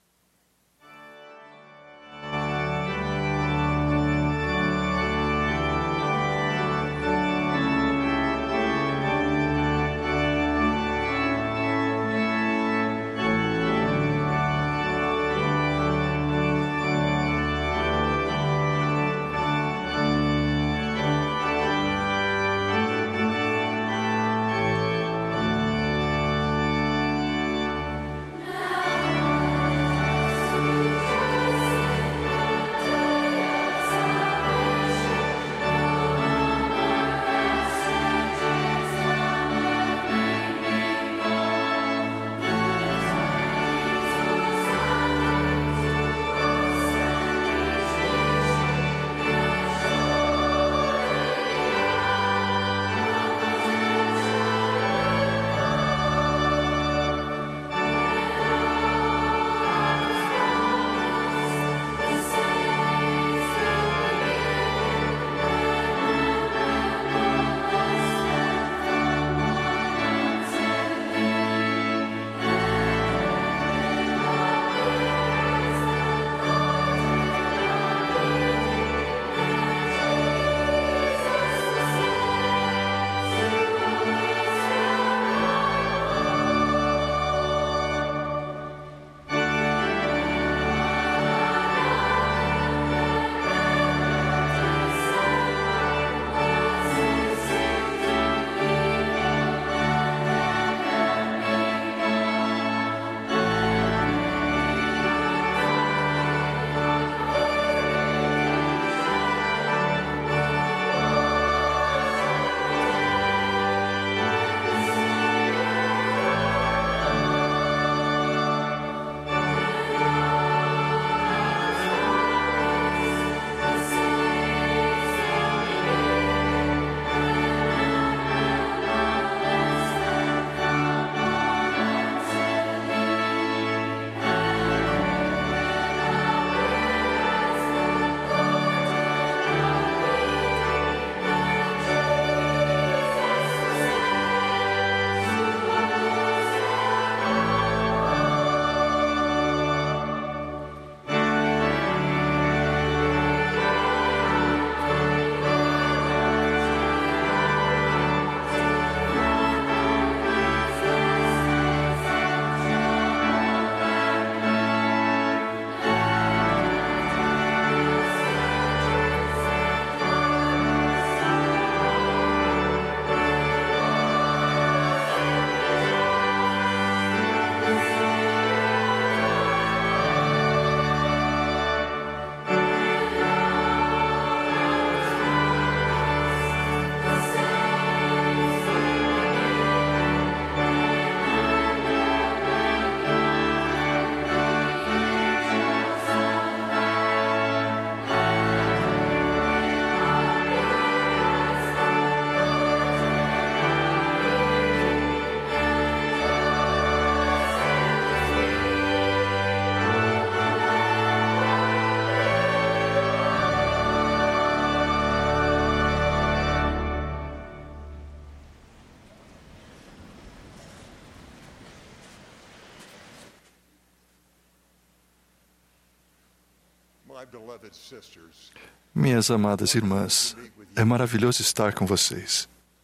Minhas amadas irmãs, é maravilhoso estar com vocês.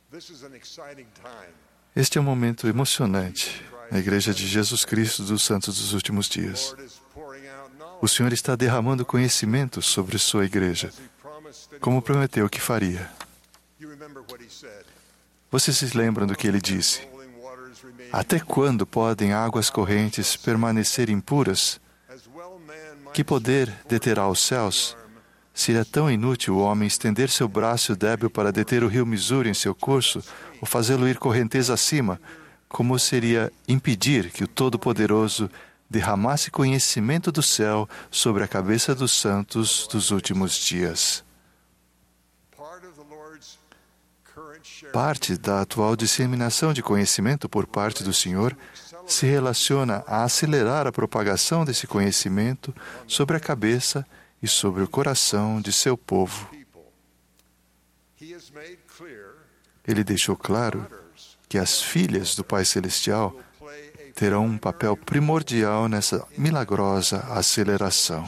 Este é um momento emocionante na Igreja de Jesus Cristo dos Santos dos Últimos Dias. O Senhor está derramando conhecimento sobre sua Igreja, como prometeu que faria. Vocês se lembram do que ele disse? Até quando podem águas correntes permanecer impuras? Que poder deterá os céus? Se é tão inútil o homem estender seu braço débil para deter o rio Missouri em seu curso, ou fazê-lo ir correnteza acima, como seria impedir que o Todo-Poderoso derramasse conhecimento do céu sobre a cabeça dos santos dos últimos dias? Parte da atual disseminação de conhecimento por parte do Senhor se relaciona a acelerar a propagação desse conhecimento sobre a cabeça e sobre o coração de seu povo. Ele deixou claro que as filhas do Pai Celestial terão um papel primordial nessa milagrosa aceleração.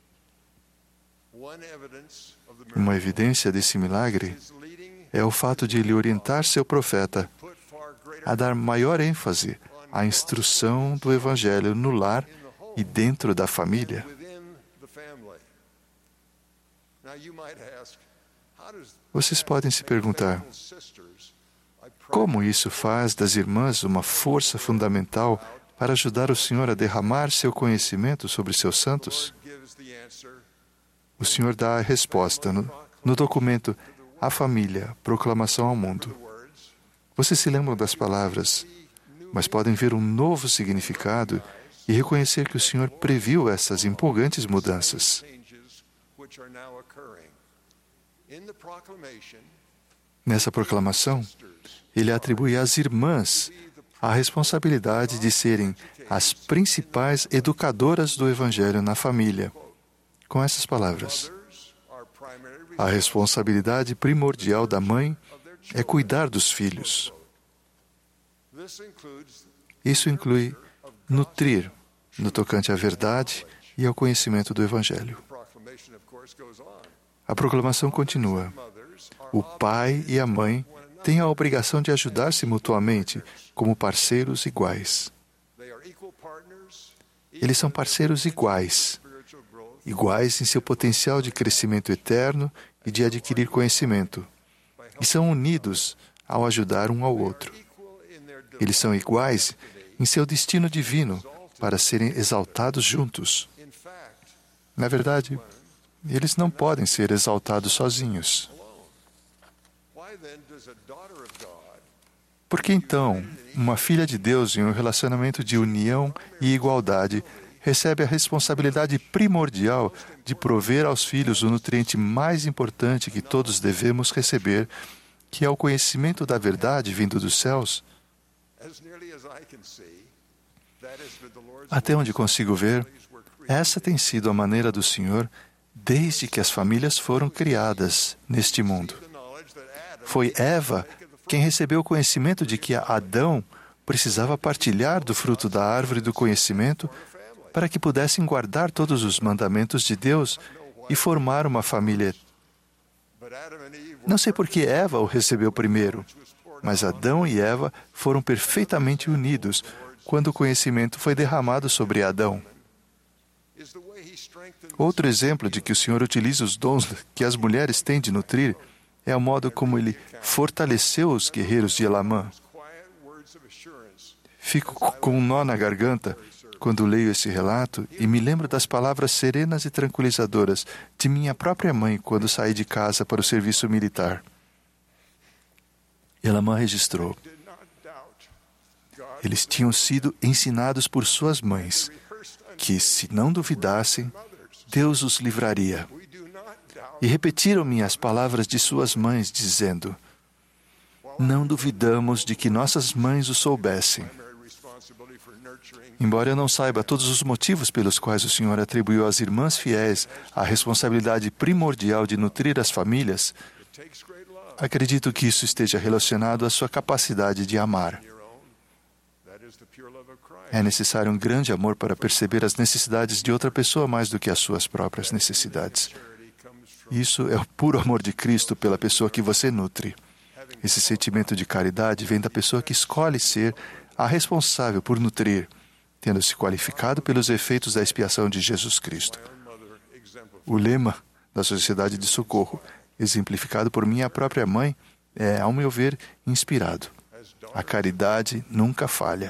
Uma evidência desse milagre é o fato de ele orientar seu profeta a dar maior ênfase à instrução do Evangelho no lar e dentro da família. Vocês podem se perguntar, como isso faz das irmãs uma força fundamental para ajudar o Senhor a derramar seu conhecimento sobre seus santos? O Senhor dá a resposta no documento A Família, Proclamação ao Mundo. Vocês se lembram das palavras, mas podem ver um novo significado e reconhecer que o Senhor previu essas empolgantes mudanças. Nessa proclamação, ele atribui às irmãs a responsabilidade de serem as principais educadoras do Evangelho na família. Com essas palavras, a responsabilidade primordial da mãe é cuidar dos filhos. Isso inclui nutrir no tocante à verdade e ao conhecimento do Evangelho. A proclamação continua. O pai e a mãe têm a obrigação de ajudar-se mutuamente como parceiros iguais. Eles são parceiros iguais em seu potencial de crescimento eterno e de adquirir conhecimento, e são unidos ao ajudar um ao outro. Eles são iguais em seu destino divino para serem exaltados juntos. Na verdade, eles não podem ser exaltados sozinhos. Por que então uma filha de Deus em um relacionamento de união e igualdade recebe a responsabilidade primordial de prover aos filhos o nutriente mais importante que todos devemos receber, que é o conhecimento da verdade vindo dos céus? Até onde consigo ver, essa tem sido a maneira do Senhor desde que as famílias foram criadas neste mundo. Foi Eva quem recebeu o conhecimento de que Adão precisava partilhar do fruto da árvore do conhecimento para que pudessem guardar todos os mandamentos de Deus e formar uma família. Não sei por que Eva o recebeu primeiro, mas Adão e Eva foram perfeitamente unidos quando o conhecimento foi derramado sobre Adão. Outro exemplo de que o Senhor utiliza os dons que as mulheres têm de nutrir é o modo como ele fortaleceu os guerreiros de Elamã. Fico com um nó na garganta quando leio esse relato e me lembro das palavras serenas e tranquilizadoras de minha própria mãe quando saí de casa para o serviço militar. Elamã registrou: eles tinham sido ensinados por suas mães que, se não duvidassem, Deus os livraria. E repetiram-me as palavras de suas mães, dizendo: não duvidamos de que nossas mães o soubessem. Embora eu não saiba todos os motivos pelos quais o Senhor atribuiu às irmãs fiéis a responsabilidade primordial de nutrir as famílias, acredito que isso esteja relacionado à sua capacidade de amar. É necessário um grande amor para perceber as necessidades de outra pessoa mais do que as suas próprias necessidades. Isso é o puro amor de Cristo pela pessoa que você nutre. Esse sentimento de caridade vem da pessoa que escolhe ser a responsável por nutrir, tendo se qualificado pelos efeitos da expiação de Jesus Cristo. O lema da Sociedade de Socorro, exemplificado por minha própria mãe, é, ao meu ver, inspirado. A caridade nunca falha.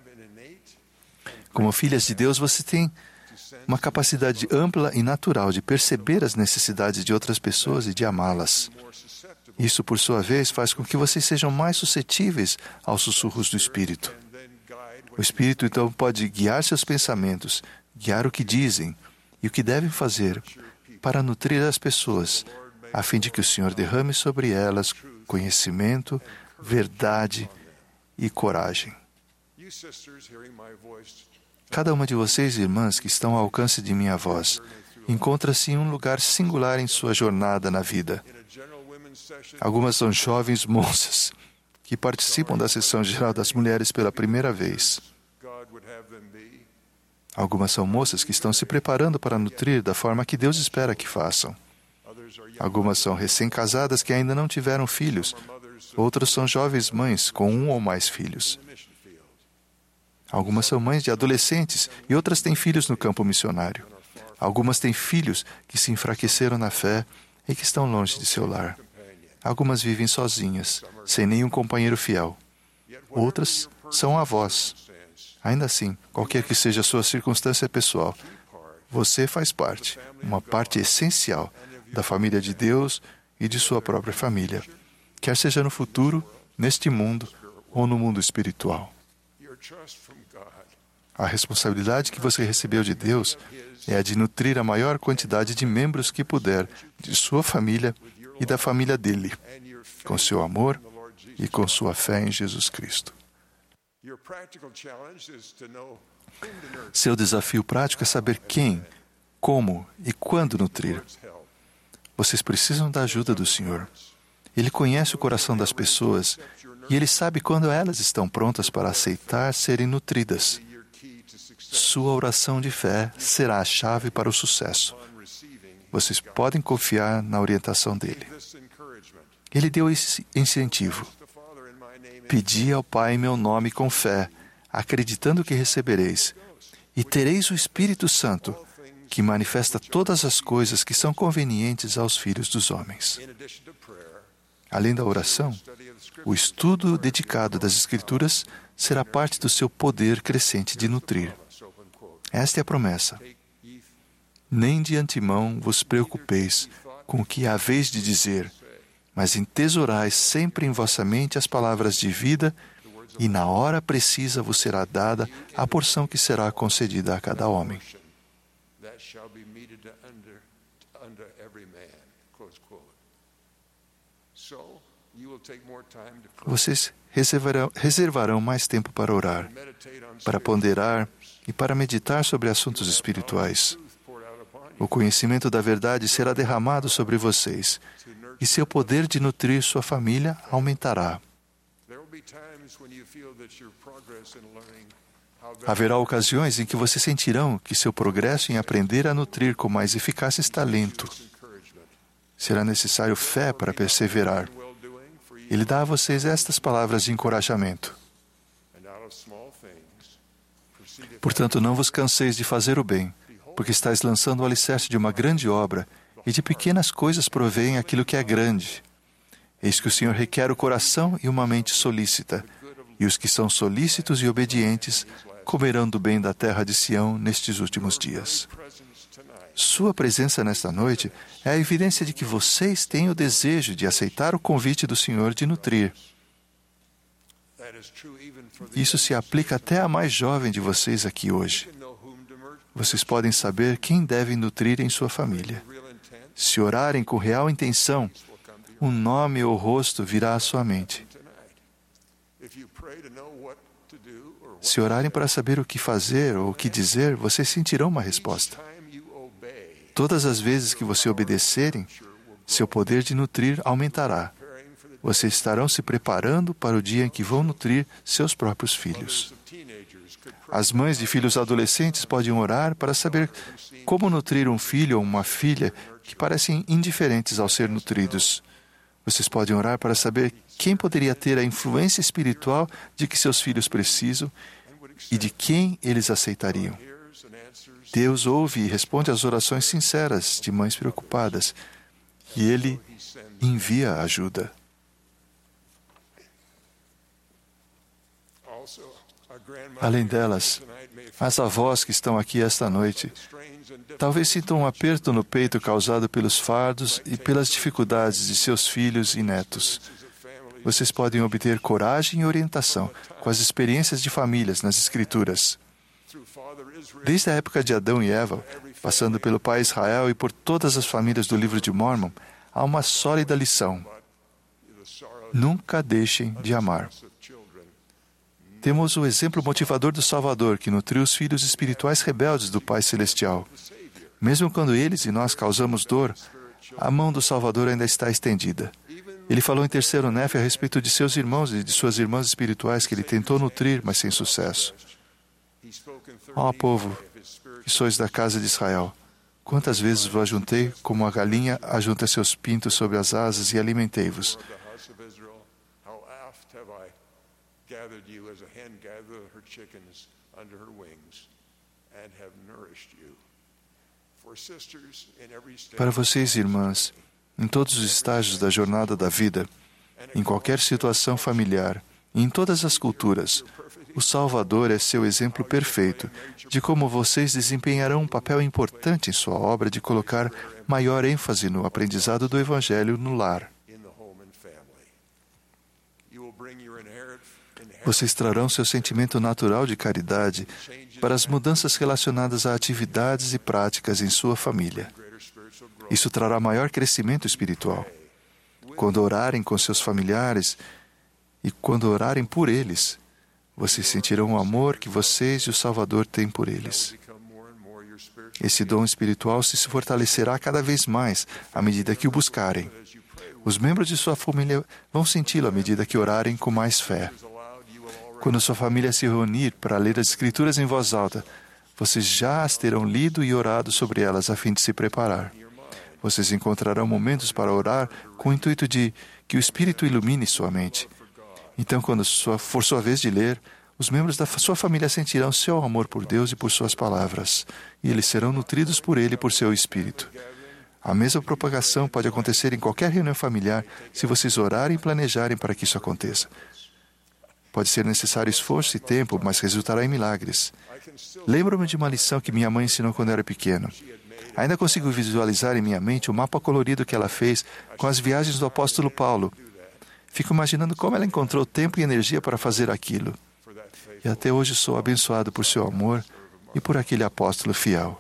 Como filhas de Deus, você tem uma capacidade ampla e natural de perceber as necessidades de outras pessoas e de amá-las. Isso, por sua vez, faz com que vocês sejam mais suscetíveis aos sussurros do Espírito. O Espírito, então, pode guiar seus pensamentos, guiar o que dizem e o que devem fazer para nutrir as pessoas, a fim de que o Senhor derrame sobre elas conhecimento, verdade e coragem. Cada uma de vocês, irmãs, que estão ao alcance de minha voz, encontra-se em um lugar singular em sua jornada na vida. Algumas são jovens moças que participam da sessão geral das mulheres pela primeira vez. Algumas são moças que estão se preparando para nutrir da forma que Deus espera que façam. Algumas são recém-casadas que ainda não tiveram filhos. Outras são jovens mães com um ou mais filhos. Algumas são mães de adolescentes e outras têm filhos no campo missionário. Algumas têm filhos que se enfraqueceram na fé e que estão longe de seu lar. Algumas vivem sozinhas, sem nenhum companheiro fiel. Outras são avós. Ainda assim, qualquer que seja a sua circunstância pessoal, você faz parte, uma parte essencial da família de Deus e de sua própria família, quer seja no futuro, neste mundo ou no mundo espiritual. A responsabilidade que você recebeu de Deus é a de nutrir a maior quantidade de membros que puder de sua família e da família dele, com seu amor e com sua fé em Jesus Cristo. Seu desafio prático é saber quem, como e quando nutrir. Vocês precisam da ajuda do Senhor. Ele conhece o coração das pessoas e Ele sabe quando elas estão prontas para aceitar serem nutridas. Sua oração de fé será a chave para o sucesso. Vocês podem confiar na orientação dele. Ele deu esse incentivo. Pedi ao Pai em meu nome com fé, acreditando que recebereis, e tereis o Espírito Santo, que manifesta todas as coisas que são convenientes aos filhos dos homens. Além da oração, o estudo dedicado das Escrituras será parte do seu poder crescente de nutrir. Esta é a promessa. Nem de antemão vos preocupeis com o que haveis de dizer, mas entesourais sempre em vossa mente as palavras de vida, e na hora precisa vos será dada a porção que será concedida a cada homem. Vocês reservarão mais tempo para orar, para ponderar e para meditar sobre assuntos espirituais. O conhecimento da verdade será derramado sobre vocês, e seu poder de nutrir sua família aumentará. Haverá ocasiões em que vocês sentirão que seu progresso em aprender a nutrir com mais eficácia está lento. Será necessário fé para perseverar. Ele dá a vocês estas palavras de encorajamento. Portanto, não vos canseis de fazer o bem, porque estáis lançando o alicerce de uma grande obra, e de pequenas coisas provém aquilo que é grande. Eis que o Senhor requer o coração e uma mente solícita, e os que são solícitos e obedientes comerão do bem da terra de Sião nestes últimos dias. Sua presença nesta noite é a evidência de que vocês têm o desejo de aceitar o convite do Senhor de nutrir. Isso se aplica até à mais jovem de vocês aqui hoje. Vocês podem saber quem devem nutrir em sua família. Se orarem com real intenção, um nome ou rosto virá à sua mente. Se orarem para saber o que fazer ou o que dizer, vocês sentirão uma resposta. Todas as vezes que você obedecerem, seu poder de nutrir aumentará. Vocês estarão se preparando para o dia em que vão nutrir seus próprios filhos. As mães de filhos adolescentes podem orar para saber como nutrir um filho ou uma filha que parecem indiferentes ao ser nutridos. Vocês podem orar para saber quem poderia ter a influência espiritual de que seus filhos precisam e de quem eles aceitariam. Deus ouve e responde às orações sinceras de mães preocupadas, e Ele envia ajuda. Além delas, as avós que estão aqui esta noite talvez sintam um aperto no peito causado pelos fardos e pelas dificuldades de seus filhos e netos. Vocês podem obter coragem e orientação com as experiências de famílias nas Escrituras. Desde a época de Adão e Eva, passando pelo pai Israel e por todas as famílias do livro de Mórmon, há uma sólida lição. Nunca deixem de amar. Temos o exemplo motivador do Salvador, que nutriu os filhos espirituais rebeldes do Pai Celestial. Mesmo quando eles e nós causamos dor, a mão do Salvador ainda está estendida. Ele falou em 3º Nefe a respeito de seus irmãos e de suas irmãs espirituais que ele tentou nutrir, mas sem sucesso. Ó povo, que sois da casa de Israel, quantas vezes vos ajuntei como a galinha ajunta seus pintos sobre as asas e alimentei-vos. Para vocês, irmãs, em todos os estágios da jornada da vida, em qualquer situação familiar, e em todas as culturas, o Salvador é seu exemplo perfeito de como vocês desempenharão um papel importante em sua obra de colocar maior ênfase no aprendizado do Evangelho no lar. Vocês trarão seu sentimento natural de caridade para as mudanças relacionadas a atividades e práticas em sua família. Isso trará maior crescimento espiritual. Quando orarem com seus familiares e quando orarem por eles, vocês sentirão o amor que vocês e o Salvador têm por eles. Esse dom espiritual se fortalecerá cada vez mais à medida que o buscarem. Os membros de sua família vão senti-lo à medida que orarem com mais fé. Quando sua família se reunir para ler as Escrituras em voz alta, vocês já as terão lido e orado sobre elas a fim de se preparar. Vocês encontrarão momentos para orar com o intuito de que o Espírito ilumine sua mente. Então, quando for sua vez de ler, os membros da sua família sentirão seu amor por Deus e por suas palavras, e eles serão nutridos por Ele e por seu Espírito. A mesma propagação pode acontecer em qualquer reunião familiar se vocês orarem e planejarem para que isso aconteça. Pode ser necessário esforço e tempo, mas resultará em milagres. Lembro-me de uma lição que minha mãe ensinou quando eu era pequeno. Ainda consigo visualizar em minha mente o mapa colorido que ela fez com as viagens do apóstolo Paulo. Fico imaginando como ela encontrou tempo e energia para fazer aquilo. E até hoje sou abençoado por seu amor e por aquele apóstolo fiel.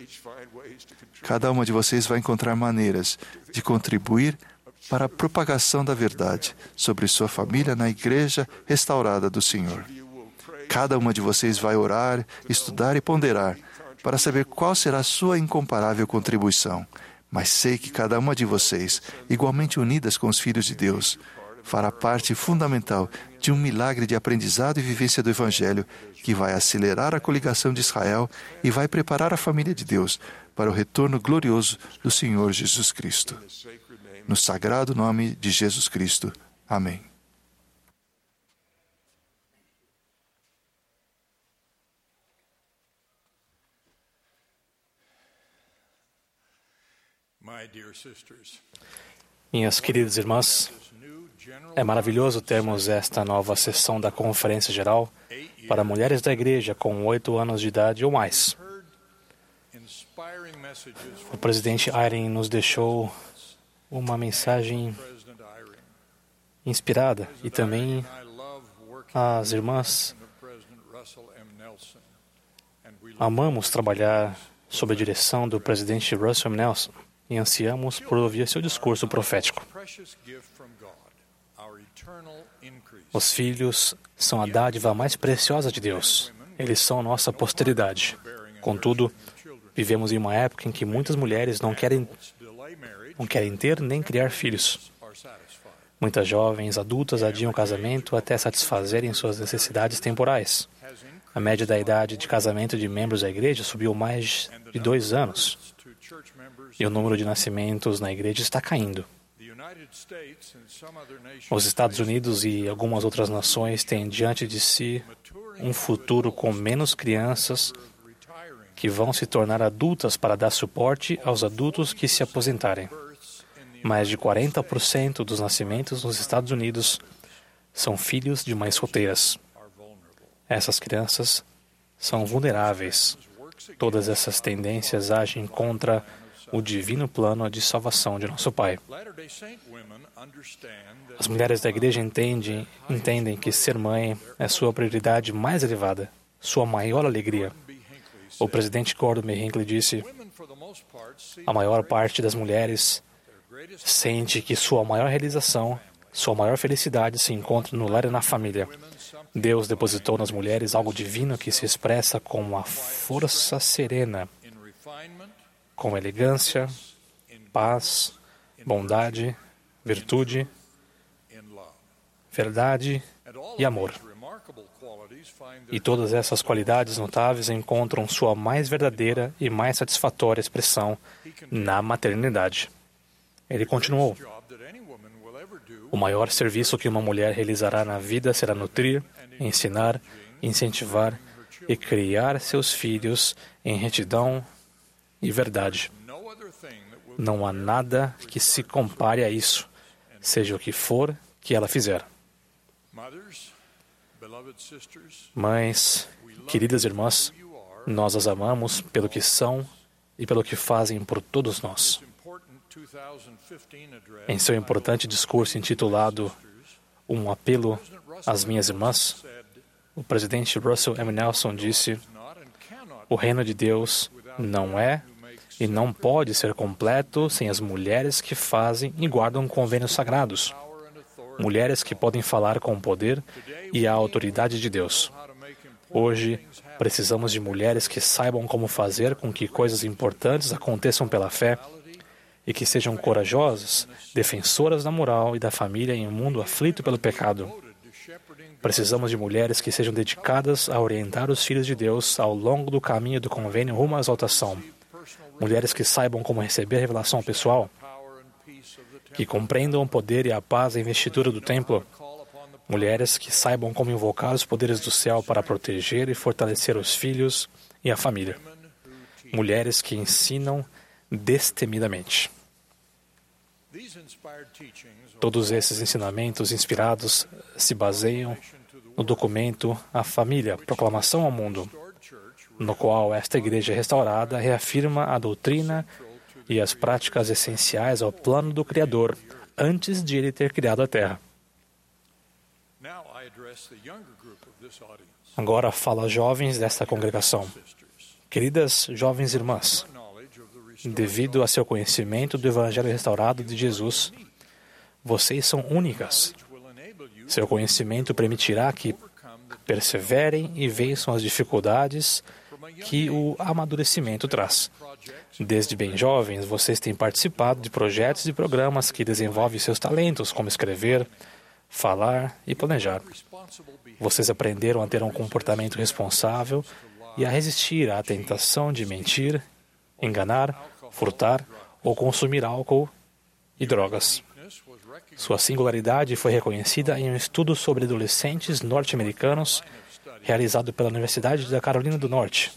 Cada uma de vocês vai encontrar maneiras de contribuir para a propagação da verdade sobre sua família na igreja restaurada do Senhor. Cada uma de vocês vai orar, estudar e ponderar para saber qual será a sua incomparável contribuição. Mas sei que cada uma de vocês, igualmente unidas com os filhos de Deus, fará parte fundamental de um milagre de aprendizado e vivência do Evangelho que vai acelerar a coligação de Israel e vai preparar a família de Deus para o retorno glorioso do Senhor Jesus Cristo. No sagrado nome de Jesus Cristo. Amém. Minhas queridas irmãs, é maravilhoso termos esta nova sessão da Conferência Geral para mulheres da Igreja com 8 anos de idade ou mais. O presidente Eyring nos deixou uma mensagem inspirada e também as irmãs amamos trabalhar sob a direção do presidente Russell M. Nelson e ansiamos por ouvir seu discurso profético. Os filhos são a dádiva mais preciosa de Deus. Eles são nossa posteridade. Contudo, vivemos em uma época em que muitas mulheres não querem ter nem criar filhos. Muitas jovens adultas adiam o casamento até satisfazerem suas necessidades temporais. A média da idade de casamento de membros da igreja subiu mais de 2 anos. E o número de nascimentos na igreja está caindo. Os Estados Unidos e algumas outras nações têm diante de si um futuro com menos crianças que vão se tornar adultas para dar suporte aos adultos que se aposentarem. Mais de 40% dos nascimentos nos Estados Unidos são filhos de mães solteiras. Essas crianças são vulneráveis. Todas essas tendências agem contra o divino plano de salvação de nosso Pai. As mulheres da igreja entendem que ser mãe é sua prioridade mais elevada, sua maior alegria. O presidente Gordon B. Hinckley disse: a maior parte das mulheres sente que sua maior realização Sua maior felicidade se encontra no lar e na família. Deus depositou nas mulheres algo divino que se expressa com uma força serena, com elegância, paz, bondade, virtude, verdade e amor. E todas essas qualidades notáveis encontram sua mais verdadeira e mais satisfatória expressão na maternidade. Ele continuou: o maior serviço que uma mulher realizará na vida será nutrir, ensinar, incentivar e criar seus filhos em retidão e verdade. Não há nada que se compare a isso, seja o que for que ela fizer. Mães, queridas irmãs, nós as amamos pelo que são e pelo que fazem por todos nós. Em seu importante discurso intitulado Um Apelo às Minhas Irmãs, o presidente Russell M. Nelson disse: o reino de Deus não é e não pode ser completo sem as mulheres que fazem e guardam convênios sagrados. Mulheres que podem falar com o poder e a autoridade de Deus. Hoje, precisamos de mulheres que saibam como fazer com que coisas importantes aconteçam pela fé e que sejam corajosas, defensoras da moral e da família em um mundo aflito pelo pecado. Precisamos de mulheres que sejam dedicadas a orientar os filhos de Deus ao longo do caminho do convênio rumo à exaltação. Mulheres que saibam como receber a revelação pessoal, que compreendam o poder e a paz da investidura do templo. Mulheres que saibam como invocar os poderes do céu para proteger e fortalecer os filhos e a família. Mulheres que ensinam destemidamente. Todos esses ensinamentos inspirados se baseiam no documento A Família, Proclamação ao Mundo, no qual esta igreja restaurada reafirma a doutrina e as práticas essenciais ao plano do Criador antes de ele ter criado a Terra. Agora falo aos jovens desta congregação. Queridas jovens irmãs, devido a seu conhecimento do Evangelho restaurado de Jesus, vocês são únicas. Seu conhecimento permitirá que perseverem e vençam as dificuldades que o amadurecimento traz. Desde bem jovens, vocês têm participado de projetos e programas que desenvolvem seus talentos, como escrever, falar e planejar. Vocês aprenderam a ter um comportamento responsável e a resistir à tentação de mentir, enganar, furtar ou consumir álcool e drogas. Sua singularidade foi reconhecida em um estudo sobre adolescentes norte-americanos realizado pela Universidade da Carolina do Norte.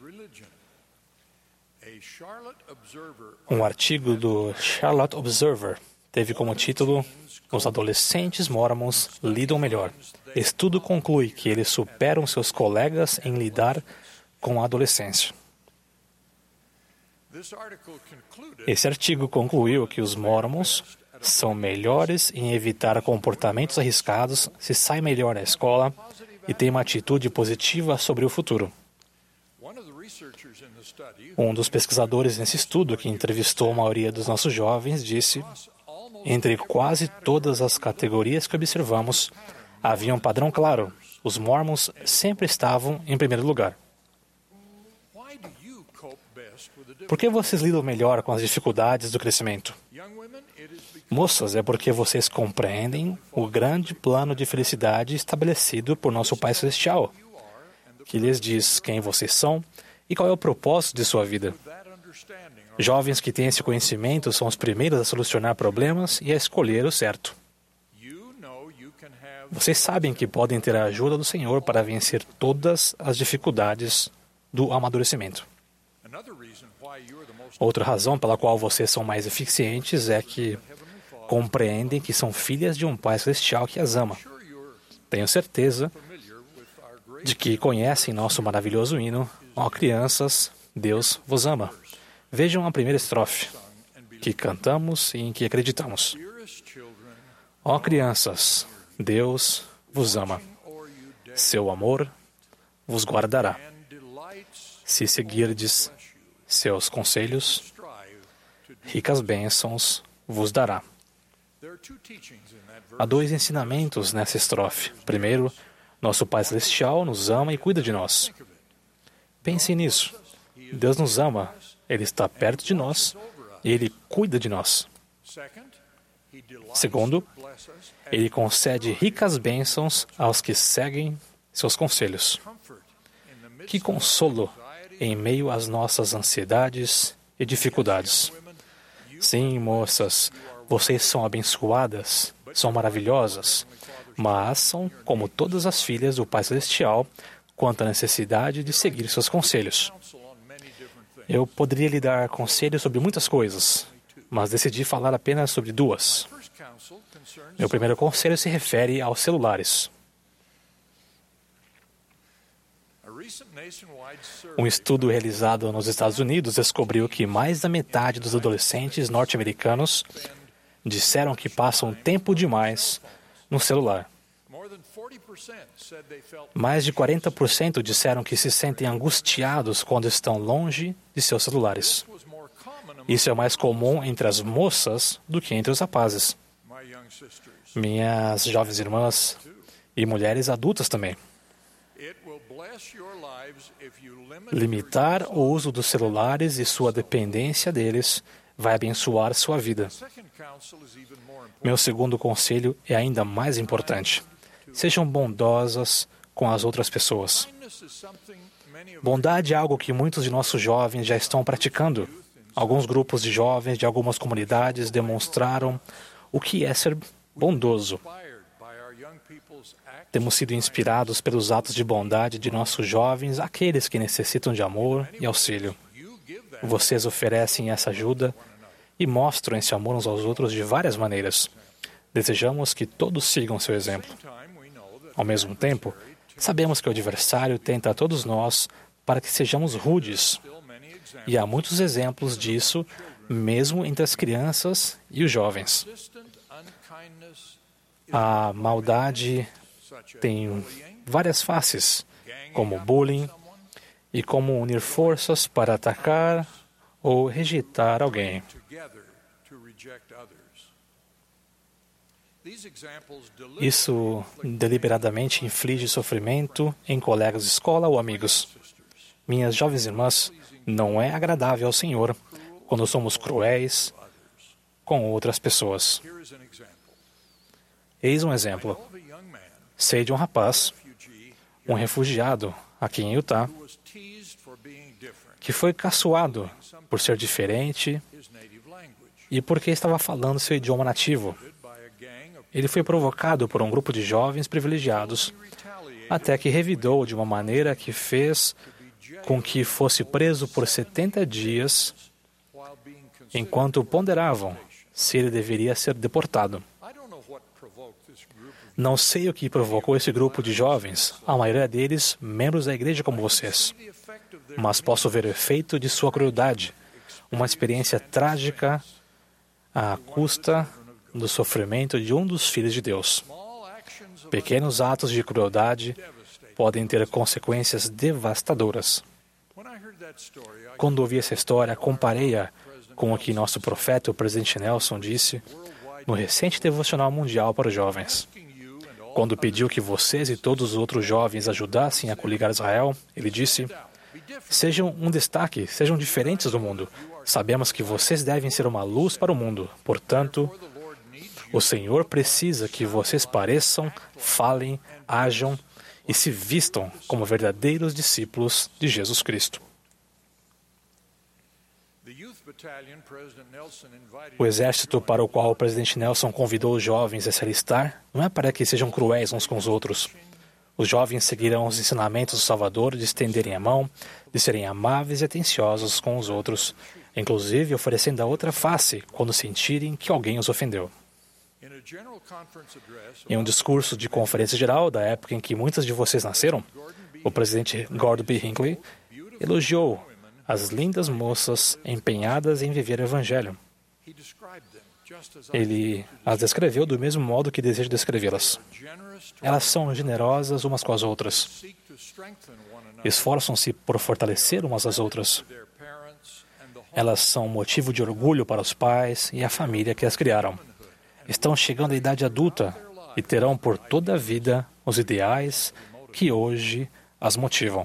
Um artigo do Charlotte Observer teve como título Os adolescentes mormons lidam melhor. Estudo conclui que eles superam seus colegas em lidar com a adolescência. Esse artigo concluiu que os mormons são melhores em evitar comportamentos arriscados, se saem melhor na escola e têm uma atitude positiva sobre o futuro. Um dos pesquisadores nesse estudo, que entrevistou a maioria dos nossos jovens, disse: entre quase todas as categorias que observamos, havia um padrão claro. Os mormons sempre estavam em primeiro lugar. Por que vocês lidam melhor com as dificuldades do crescimento? Moças, é porque vocês compreendem o grande plano de felicidade estabelecido por nosso Pai Celestial, que lhes diz quem vocês são e qual é o propósito de sua vida. Jovens que têm esse conhecimento são os primeiros a solucionar problemas e a escolher o certo. Vocês sabem que podem ter a ajuda do Senhor para vencer todas as dificuldades do amadurecimento. Outra razão pela qual vocês são mais eficientes é que compreendem que são filhas de um Pai Celestial que as ama. Tenho certeza de que conhecem nosso maravilhoso hino, ó crianças, Deus vos ama. Vejam a primeira estrofe, que cantamos e em que acreditamos. Ó crianças, Deus vos ama. Seu amor vos guardará. Se seguirdes seus conselhos, ricas bênçãos vos dará. Há 2 ensinamentos nessa estrofe. Primeiro, nosso Pai Celestial nos ama e cuida de nós. Pense nisso. Deus nos ama, Ele está perto de nós e Ele cuida de nós. Segundo, Ele concede ricas bênçãos aos que seguem seus conselhos. Que consolo em meio às nossas ansiedades e dificuldades. Sim, moças, vocês são abençoadas, são maravilhosas, mas são como todas as filhas do Pai Celestial quanto à necessidade de seguir seus conselhos. Eu poderia lhe dar conselhos sobre muitas coisas, mas decidi falar apenas sobre 2. Meu primeiro conselho se refere aos celulares. Um estudo realizado nos Estados Unidos descobriu que mais da metade dos adolescentes norte-americanos disseram que passam tempo demais no celular. Mais de 40% disseram que se sentem angustiados quando estão longe de seus celulares. Isso é mais comum entre as moças do que entre os rapazes. Minhas jovens irmãs e mulheres adultas também. Limitar o uso dos celulares e sua dependência deles vai abençoar sua vida. Meu segundo conselho é ainda mais importante. Sejam bondosas com as outras pessoas. Bondade é algo que muitos de nossos jovens já estão praticando. Alguns grupos de jovens de algumas comunidades demonstraram o que é ser bondoso. Temos sido inspirados pelos atos de bondade de nossos jovens, aqueles que necessitam de amor e auxílio. Vocês oferecem essa ajuda e mostram esse amor uns aos outros de várias maneiras. Desejamos que todos sigam seu exemplo. Ao mesmo tempo, sabemos que o adversário tenta a todos nós para que sejamos rudes. E há muitos exemplos disso, mesmo entre as crianças e os jovens. A maldade tem várias faces, como bullying e como unir forças para atacar ou rejeitar alguém. Isso deliberadamente inflige sofrimento em colegas de escola ou amigos. Minhas jovens irmãs, não é agradável ao Senhor quando somos cruéis com outras pessoas. Eis um exemplo. Sei de um rapaz, um refugiado aqui em Utah, que foi caçoado por ser diferente e porque estava falando seu idioma nativo. Ele foi provocado por um grupo de jovens privilegiados, até que revidou de uma maneira que fez com que fosse preso por 70 dias, enquanto ponderavam se ele deveria ser deportado. Não sei o que provocou esse grupo de jovens, a maioria deles membros da igreja como vocês, mas posso ver o efeito de sua crueldade, uma experiência trágica à custa do sofrimento de um dos filhos de Deus. Pequenos atos de crueldade podem ter consequências devastadoras. Quando ouvi essa história, comparei-a com o que nosso profeta, o presidente Nelson, disse no recente devocional mundial para os jovens. Quando pediu que vocês e todos os outros jovens ajudassem a coligar Israel, ele disse: sejam um destaque, sejam diferentes do mundo. Sabemos que vocês devem ser uma luz para o mundo. Portanto, o Senhor precisa que vocês pareçam, falem, ajam e se vistam como verdadeiros discípulos de Jesus Cristo. O exército para o qual o presidente Nelson convidou os jovens a se alistar não é para que sejam cruéis uns com os outros. Os jovens seguirão os ensinamentos do Salvador de estenderem a mão, de serem amáveis e atenciosos com os outros, inclusive oferecendo a outra face quando sentirem que alguém os ofendeu. Em um discurso de conferência geral da época em que muitas de vocês nasceram, o presidente Gordon B. Hinckley elogiou as lindas moças empenhadas em viver o Evangelho. Ele as descreveu do mesmo modo que desejo descrevê-las. Elas são generosas umas com as outras. Esforçam-se por fortalecer umas às outras. Elas são motivo de orgulho para os pais e a família que as criaram. estão chegando à idade adulta e terão por toda a vida os ideais que hoje as motivam.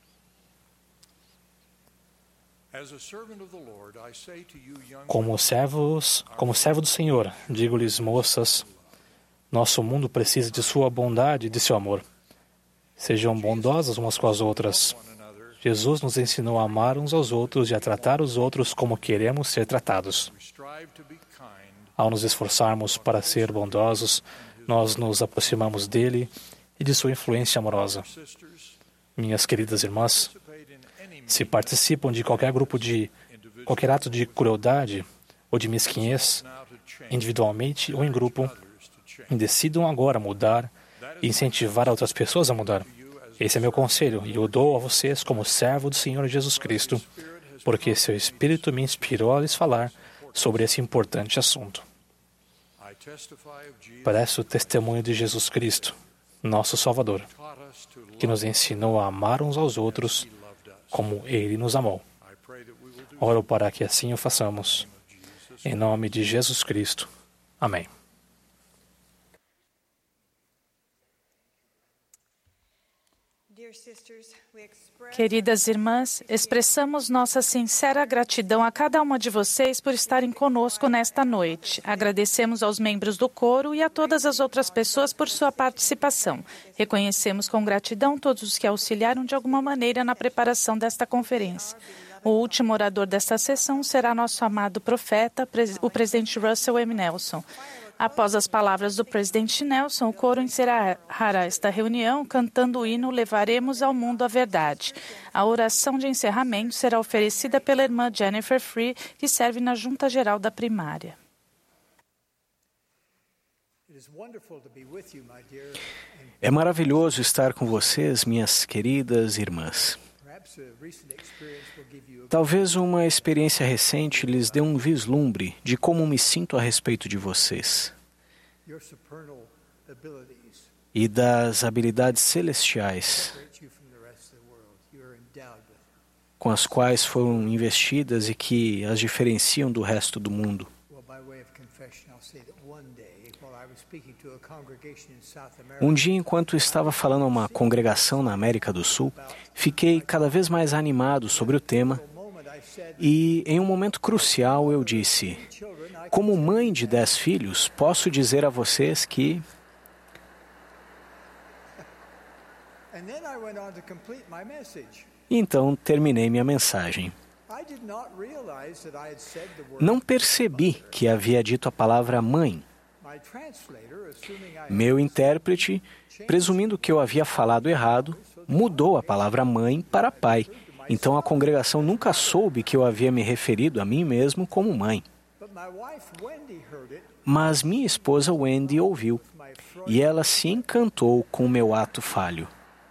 Como servo do Senhor, digo-lhes, moças, nosso mundo precisa de sua bondade e de seu amor. Sejam bondosas umas com as outras. Jesus nos ensinou a amar uns aos outros e a tratar os outros como queremos ser tratados. Ao nos esforçarmos para ser bondosos, nós nos aproximamos dele e de sua influência amorosa. Minhas queridas irmãs, se participam de qualquer ato de crueldade ou de mesquinhez, individualmente ou em grupo, decidam agora mudar e incentivar outras pessoas a mudar. Esse é meu conselho e eu dou a vocês como servo do Senhor Jesus Cristo, porque seu Espírito me inspirou a lhes falar sobre esse importante assunto. Presto testemunho de Jesus Cristo, nosso Salvador, que nos ensinou a amar uns aos outros como Ele nos amou. Oro para que assim o façamos. Em nome de Jesus Cristo. Amém. Queridas irmãs, expressamos nossa sincera gratidão a cada uma de vocês por estarem conosco nesta noite. Agradecemos aos membros do coro e a todas as outras pessoas por sua participação. Reconhecemos com gratidão todos os que auxiliaram de alguma maneira na preparação desta conferência. O último orador desta sessão será nosso amado profeta, o presidente Russell M. Nelson. Após as palavras do presidente Nelson, o coro encerrará esta reunião cantando o hino Levaremos ao Mundo a Verdade. A oração de encerramento será oferecida pela irmã Jennifer Free, que serve na Junta Geral da Primária. É maravilhoso estar com vocês, minhas queridas irmãs. Talvez uma experiência recente lhes dê um vislumbre de como me sinto a respeito de vocês e das habilidades celestiais com as quais foram investidas e que as diferenciam do resto do mundo. Um dia, enquanto estava falando a uma congregação na América do Sul, fiquei cada vez mais animado sobre o tema e, em um momento crucial, eu disse: como mãe de 10 filhos, posso dizer a vocês que... Então, terminei minha mensagem. Não percebi que havia dito a palavra mãe. Meu intérprete, presumindo que eu havia falado errado, mudou a palavra mãe para pai. Então a congregação nunca soube que eu havia me referido a mim mesmo como mãe. Mas minha esposa Wendy ouviu, e ela se encantou com o meu ato falho.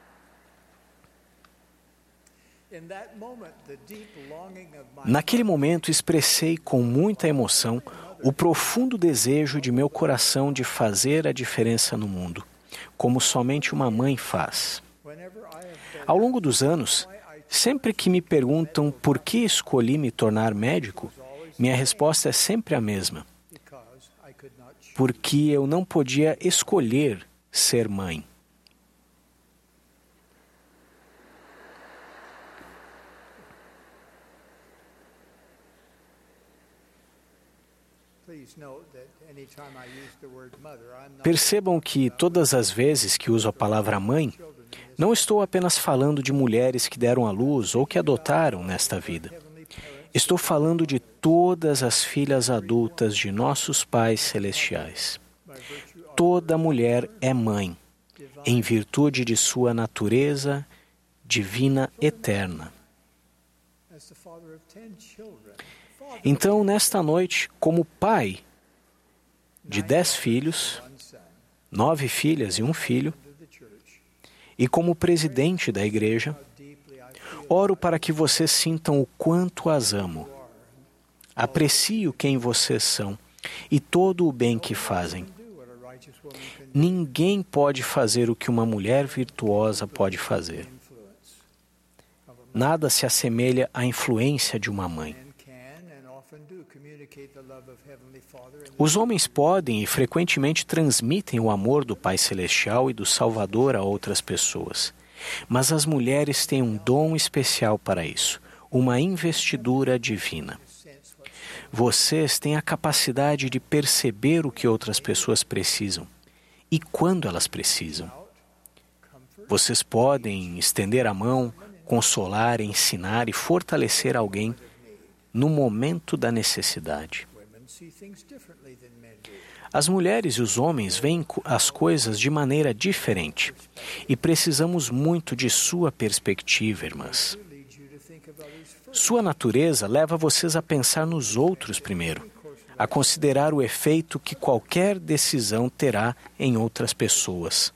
Naquele momento expressei com muita emoção o profundo desejo de meu coração de fazer a diferença no mundo, como somente uma mãe faz. Ao longo dos anos, sempre que me perguntam por que escolhi me tornar médico, minha resposta é sempre a mesma: porque eu não podia escolher ser mãe. Percebam que todas as vezes que uso a palavra mãe, não estou apenas falando de mulheres que deram à luz ou que adotaram nesta vida. Estou falando de todas as filhas adultas de nossos pais celestiais. Toda mulher é mãe, em virtude de sua natureza divina eterna. Então, nesta noite, como pai de 10 filhos, 9 filhas e um filho, e como presidente da igreja, oro para que vocês sintam o quanto as amo. Aprecio quem vocês são e todo o bem que fazem. Ninguém pode fazer o que uma mulher virtuosa pode fazer. Nada se assemelha à influência de uma mãe. Os homens podem e frequentemente transmitem o amor do Pai Celestial e do Salvador a outras pessoas. Mas as mulheres têm um dom especial para isso, uma investidura divina. Vocês têm a capacidade de perceber o que outras pessoas precisam e quando elas precisam. Vocês podem estender a mão, consolar, ensinar e fortalecer alguém no momento da necessidade. As mulheres e os homens veem as coisas de maneira diferente e precisamos muito de sua perspectiva, irmãs. Sua natureza leva vocês a pensar nos outros primeiro, a considerar o efeito que qualquer decisão terá em outras pessoas.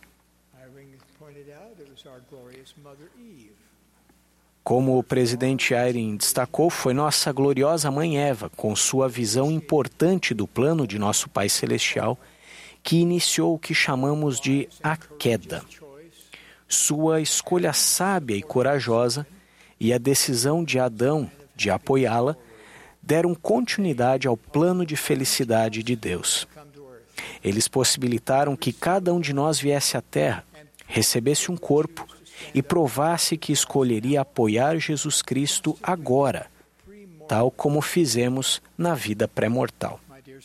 Como o presidente Eyring destacou, foi nossa gloriosa mãe Eva, com sua visão importante do plano de nosso Pai Celestial, que iniciou o que chamamos de a queda. Sua escolha sábia e corajosa e a decisão de Adão de apoiá-la deram continuidade ao plano de felicidade de Deus. Eles possibilitaram que cada um de nós viesse à Terra, recebesse um corpo e provasse que escolheria apoiar Jesus Cristo agora, tal como fizemos na vida pré-mortal.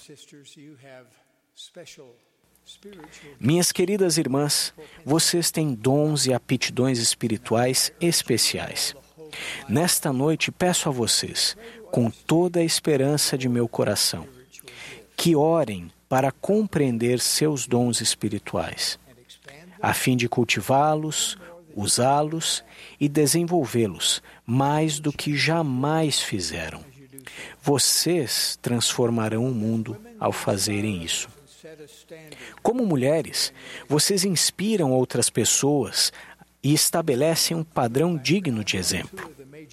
Minhas queridas irmãs, vocês têm dons e aptidões espirituais especiais. Nesta noite, peço a vocês, com toda a esperança de meu coração, que orem para compreender seus dons espirituais, a fim de cultivá-los, usá-los e desenvolvê-los mais do que jamais fizeram. Vocês transformarão o mundo ao fazerem isso. Como mulheres, vocês inspiram outras pessoas e estabelecem um padrão digno de exemplo.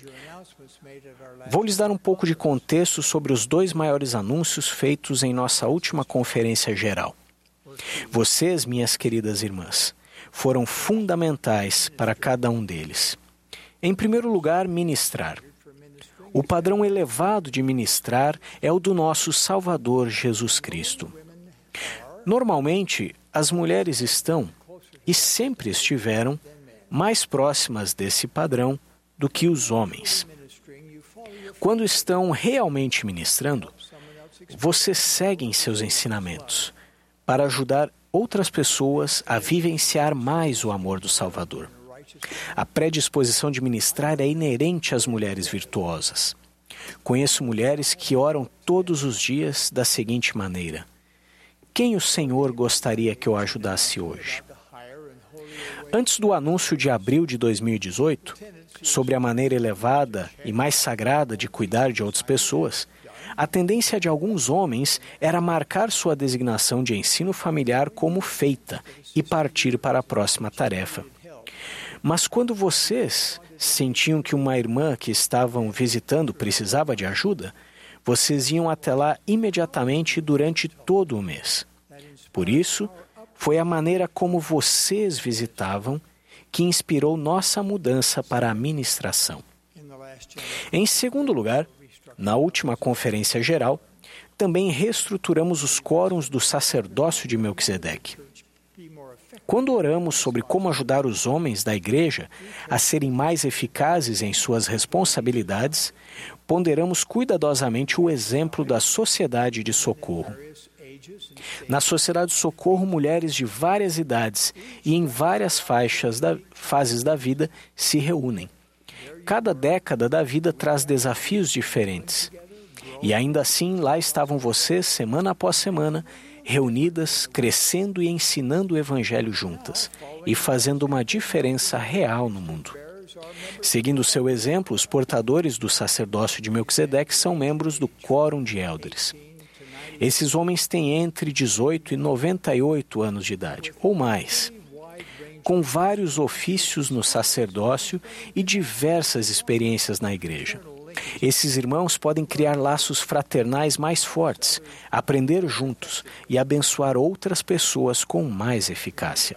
Vou lhes dar um pouco de contexto sobre os 2 maiores anúncios feitos em nossa última conferência geral. Vocês, minhas queridas irmãs, foram fundamentais para cada um deles. Em primeiro lugar, ministrar. O padrão elevado de ministrar é o do nosso Salvador Jesus Cristo. Normalmente, as mulheres estão, e sempre estiveram, mais próximas desse padrão do que os homens. Quando estão realmente ministrando, vocês seguem seus ensinamentos para ajudar outras pessoas a vivenciar mais o amor do Salvador. A predisposição de ministrar é inerente às mulheres virtuosas. Conheço mulheres que oram todos os dias da seguinte maneira: quem o Senhor gostaria que eu ajudasse hoje? Antes do anúncio de abril de 2018, sobre a maneira elevada e mais sagrada de cuidar de outras pessoas, a tendência de alguns homens era marcar sua designação de ensino familiar como feita e partir para a próxima tarefa. Mas quando vocês sentiam que uma irmã que estavam visitando precisava de ajuda, vocês iam até lá imediatamente durante todo o mês. Por isso, foi a maneira como vocês visitavam que inspirou nossa mudança para a ministração. Em segundo lugar, na última conferência geral, também reestruturamos os quórums do sacerdócio de Melquisedeque. Quando oramos sobre como ajudar os homens da igreja a serem mais eficazes em suas responsabilidades, ponderamos cuidadosamente o exemplo da Sociedade de Socorro. Na Sociedade de Socorro, mulheres de várias idades e em várias fases da vida se reúnem. Cada década da vida traz desafios diferentes. E ainda assim, lá estavam vocês, semana após semana, reunidas, crescendo e ensinando o Evangelho juntas e fazendo uma diferença real no mundo. Seguindo seu exemplo, os portadores do sacerdócio de Melquisedeque são membros do Quórum de Elders. Esses homens têm entre 18 e 98 anos de idade, ou mais, com vários ofícios no sacerdócio e diversas experiências na igreja. Esses irmãos podem criar laços fraternais mais fortes, aprender juntos e abençoar outras pessoas com mais eficácia.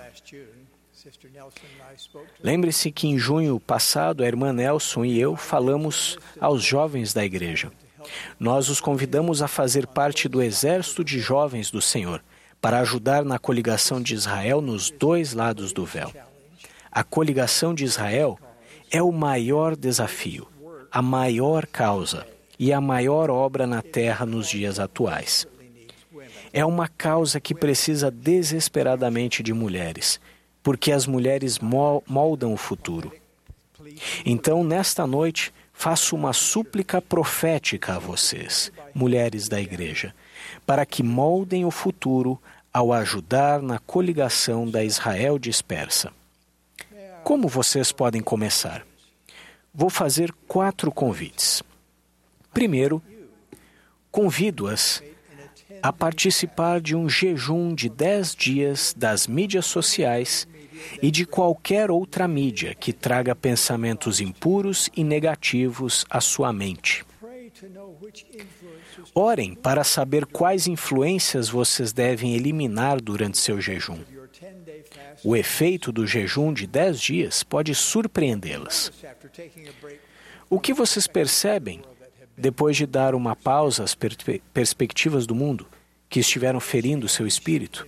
Lembre-se que em junho passado a irmã Nelson e eu falamos aos jovens da igreja. Nós os convidamos a fazer parte do exército de jovens do Senhor, para ajudar na coligação de Israel nos dois lados do véu. A coligação de Israel é o maior desafio, a maior causa e a maior obra na terra nos dias atuais. É uma causa que precisa desesperadamente de mulheres, porque as mulheres moldam o futuro. Então, nesta noite, faço uma súplica profética a vocês, mulheres da igreja, para que moldem o futuro ao ajudar na coligação da Israel dispersa. Como vocês podem começar? Vou fazer 4 convites. Primeiro, convido-as a participar de um jejum de 10 dias das mídias sociais e de qualquer outra mídia que traga pensamentos impuros e negativos à sua mente. Orem para saber quais influências vocês devem eliminar durante seu jejum. O efeito do jejum de 10 dias pode surpreendê-las. O que vocês percebem depois de dar uma pausa às perspectivas do mundo que estiveram ferindo seu espírito?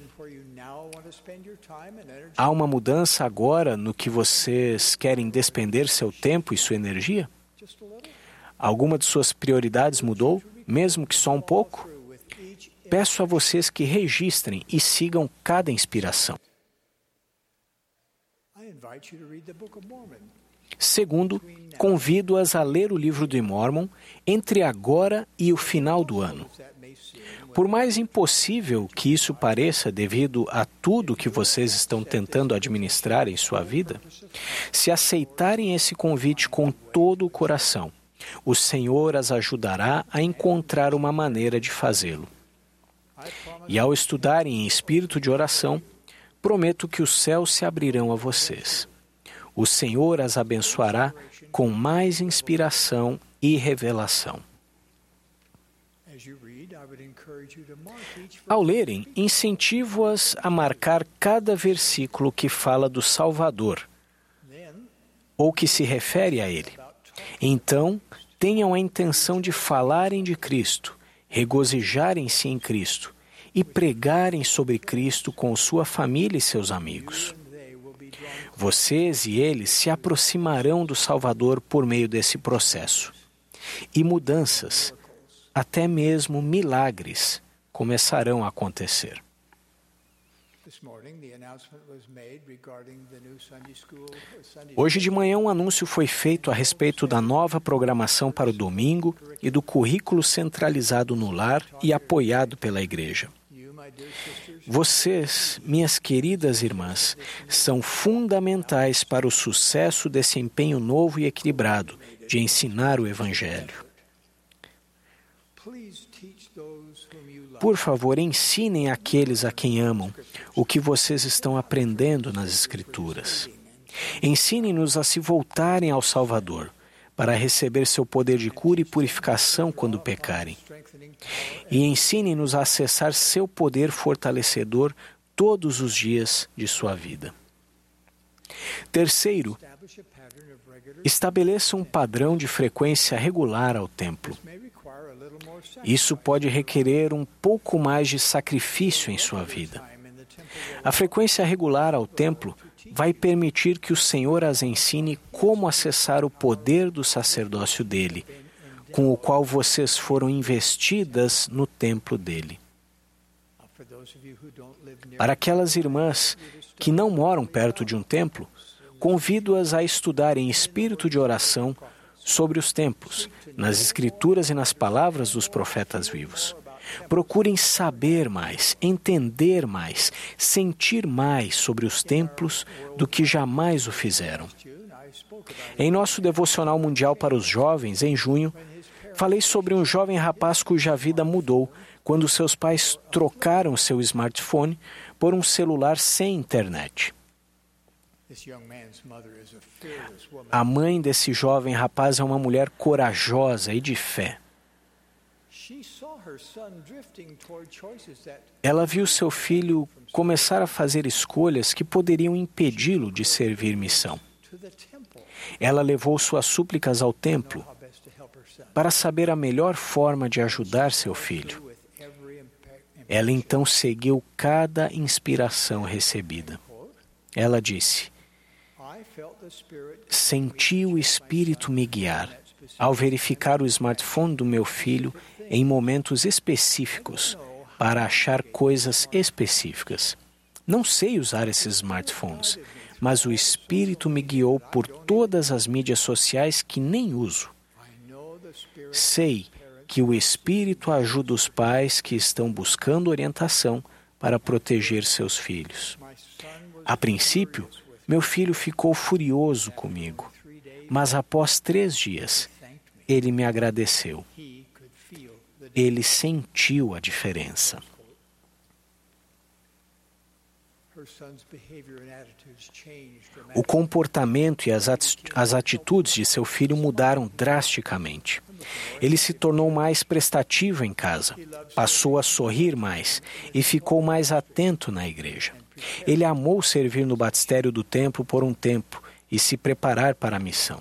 Há uma mudança agora no que vocês querem despender seu tempo e sua energia? Alguma de suas prioridades mudou, mesmo que só um pouco? Peço a vocês que registrem e sigam cada inspiração. Segundo, convido-as a ler o livro de Mórmon entre agora e o final do ano. Por mais impossível que isso pareça devido a tudo que vocês estão tentando administrar em sua vida, se aceitarem esse convite com todo o coração, o Senhor as ajudará a encontrar uma maneira de fazê-lo. E ao estudarem em espírito de oração, prometo que os céus se abrirão a vocês. O Senhor as abençoará com mais inspiração e revelação. Ao lerem, incentivo-as a marcar cada versículo que fala do Salvador ou que se refere a Ele. Então, tenham a intenção de falarem de Cristo, regozijarem-se em Cristo e pregarem sobre Cristo com sua família e seus amigos. Vocês e eles se aproximarão do Salvador por meio desse processo. E mudanças, até mesmo milagres, começarão a acontecer. Hoje de manhã um anúncio foi feito a respeito da nova programação para o domingo e do currículo centralizado no lar e apoiado pela igreja. Vocês, minhas queridas irmãs, são fundamentais para o sucesso desse empenho novo e equilibrado de ensinar o Evangelho. Por favor, ensinem àqueles a quem amam o que vocês estão aprendendo nas Escrituras. Ensinem-nos a se voltarem ao Salvador, para receber seu poder de cura e purificação quando pecarem. E ensinem-nos a acessar seu poder fortalecedor todos os dias de sua vida. Terceiro, estabeleça um padrão de frequência regular ao templo. Isso pode requerer um pouco mais de sacrifício em sua vida. A frequência regular ao templo vai permitir que o Senhor as ensine como acessar o poder do sacerdócio dele, com o qual vocês foram investidas no templo dele. Para aquelas irmãs que não moram perto de um templo, convido-as a estudar em espírito de oração sobre os templos, nas Escrituras e nas palavras dos profetas vivos. Procurem saber mais, entender mais, sentir mais sobre os templos do que jamais o fizeram. Em nosso devocional mundial para os jovens, em junho, falei sobre um jovem rapaz cuja vida mudou quando seus pais trocaram seu smartphone por um celular sem internet. A mãe desse jovem rapaz é uma mulher corajosa e de fé. Ela viu seu filho começar a fazer escolhas que poderiam impedi-lo de servir missão. Ela levou suas súplicas ao templo para saber a melhor forma de ajudar seu filho. Ela então seguiu cada inspiração recebida. Ela disse: senti o Espírito me guiar ao verificar o smartphone do meu filho em momentos específicos para achar coisas específicas. Não sei usar esses smartphones, mas o Espírito me guiou por todas as mídias sociais que nem uso. Sei que o Espírito ajuda os pais que estão buscando orientação para proteger seus filhos. A princípio, meu filho ficou furioso comigo, mas após 3 dias, ele me agradeceu. Ele sentiu a diferença. O comportamento e as atitudes de seu filho mudaram drasticamente. Ele se tornou mais prestativo em casa, passou a sorrir mais e ficou mais atento na igreja. Ele amou servir no batistério do templo por um tempo e se preparar para a missão.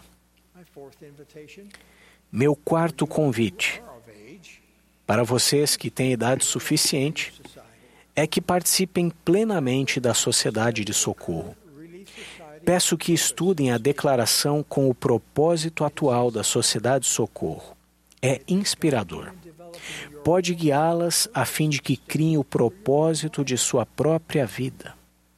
Meu 4º convite, para vocês que têm idade suficiente, é que participem plenamente da Sociedade de Socorro. Peço que estudem a declaração com o propósito atual da Sociedade de Socorro. É inspirador. Pode guiá-las a fim de que criem o propósito de sua própria vida.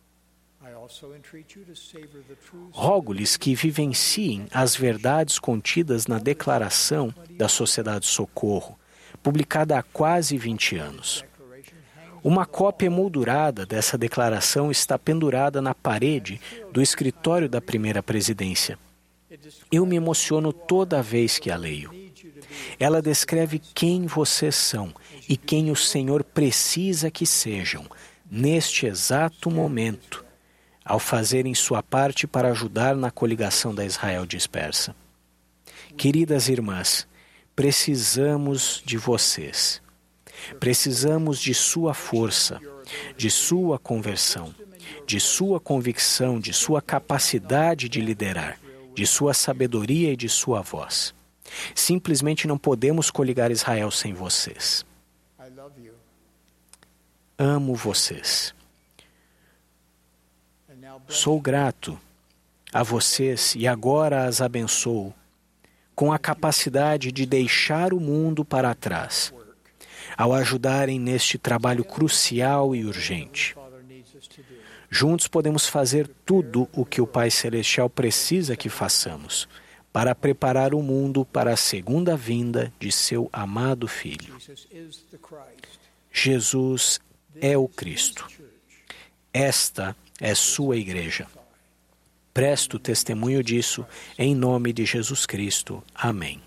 Rogo-lhes que vivenciem as verdades contidas na declaração da Sociedade de Socorro, publicada há quase 20 anos. Uma cópia emoldurada dessa declaração está pendurada na parede do escritório da primeira presidência. Eu me emociono toda vez que a leio. Ela descreve quem vocês são e quem o Senhor precisa que sejam, neste exato momento, ao fazerem sua parte para ajudar na coligação da Israel dispersa. Queridas irmãs, precisamos de vocês. Precisamos de sua força, de sua conversão, de sua convicção, de sua capacidade de liderar, de sua sabedoria e de sua voz. Simplesmente não podemos coligar Israel sem vocês. Amo vocês. Sou grato a vocês e agora as abençoo com a capacidade de deixar o mundo para trás, ao ajudarem neste trabalho crucial e urgente. Juntos podemos fazer tudo o que o Pai Celestial precisa que façamos para preparar o mundo para a segunda vinda de seu amado Filho. Jesus é o Cristo. Esta é sua igreja. Presto testemunho disso em nome de Jesus Cristo. Amém.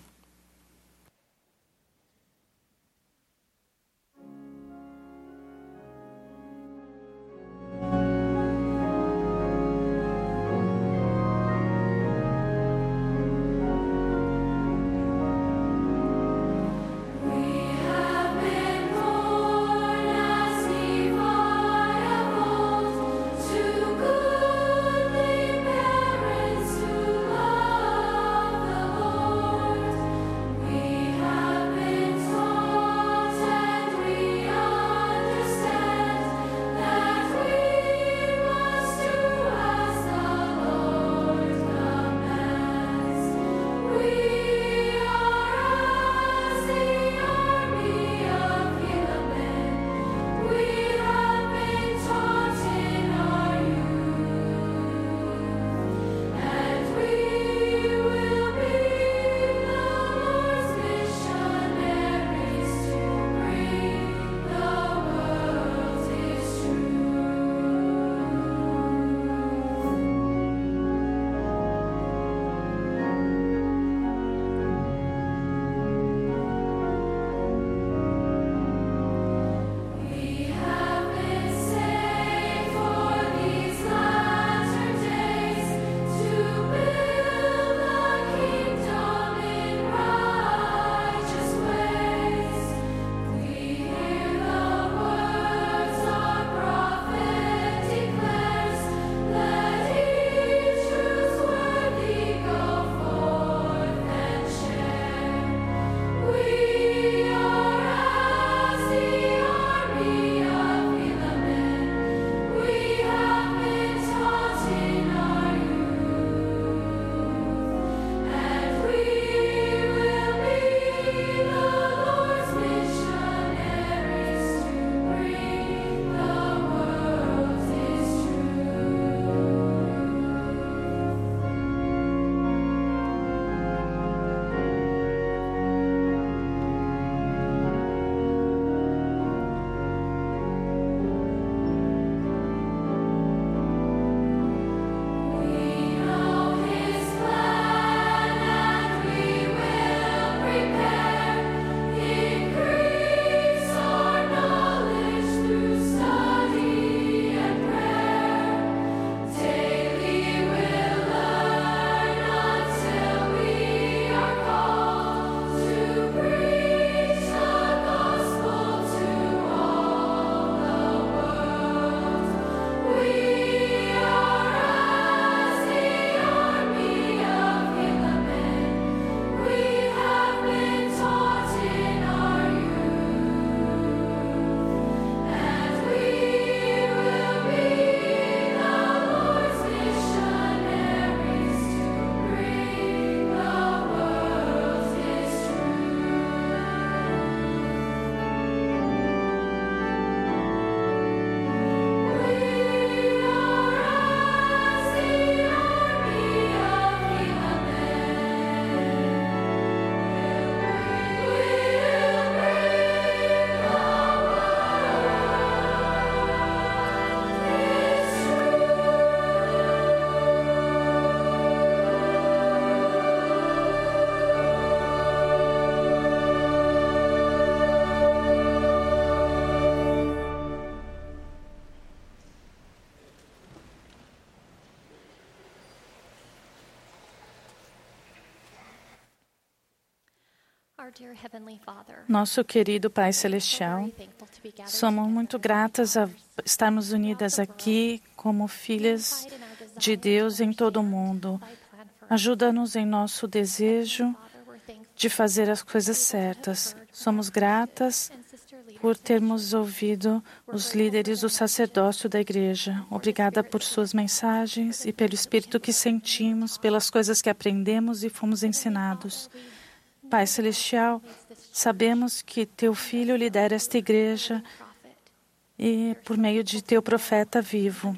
Nosso querido Pai Celestial, somos muito gratas a estarmos unidas aqui como filhas de Deus em todo o mundo. Ajuda-nos em nosso desejo de fazer as coisas certas. Somos gratas por termos ouvido os líderes do sacerdócio da igreja. Obrigada por suas mensagens e pelo espírito que sentimos, pelas coisas que aprendemos e fomos ensinados. Pai Celestial, sabemos que Teu Filho lidera esta igreja e por meio de Teu profeta vivo.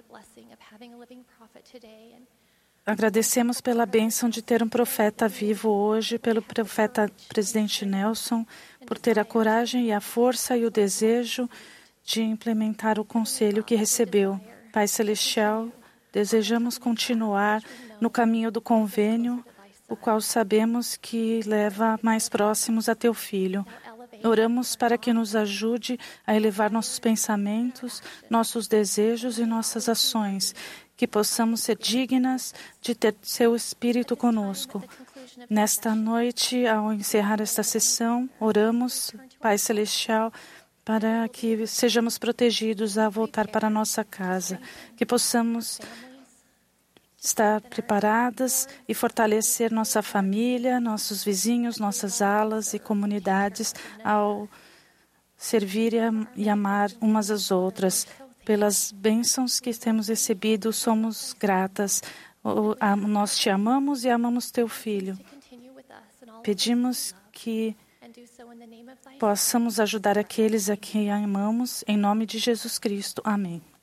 Agradecemos pela bênção de ter um profeta vivo hoje, pelo profeta presidente Nelson, por ter a coragem e a força e o desejo de implementar o conselho que recebeu. Pai Celestial, desejamos continuar no caminho do convênio, o qual sabemos que leva mais próximos a Teu Filho. Oramos para que nos ajude a elevar nossos pensamentos, nossos desejos e nossas ações, que possamos ser dignas de ter Seu Espírito conosco. Nesta noite, ao encerrar esta sessão, oramos, Pai Celestial, para que sejamos protegidos a voltar para a nossa casa, que possamos estar preparadas e fortalecer nossa família, nossos vizinhos, nossas alas e comunidades ao servir e amar umas às outras. Pelas bênçãos que temos recebido, somos gratas. Nós Te amamos e amamos Teu Filho. Pedimos que possamos ajudar aqueles a quem amamos, em nome de Jesus Cristo. Amém.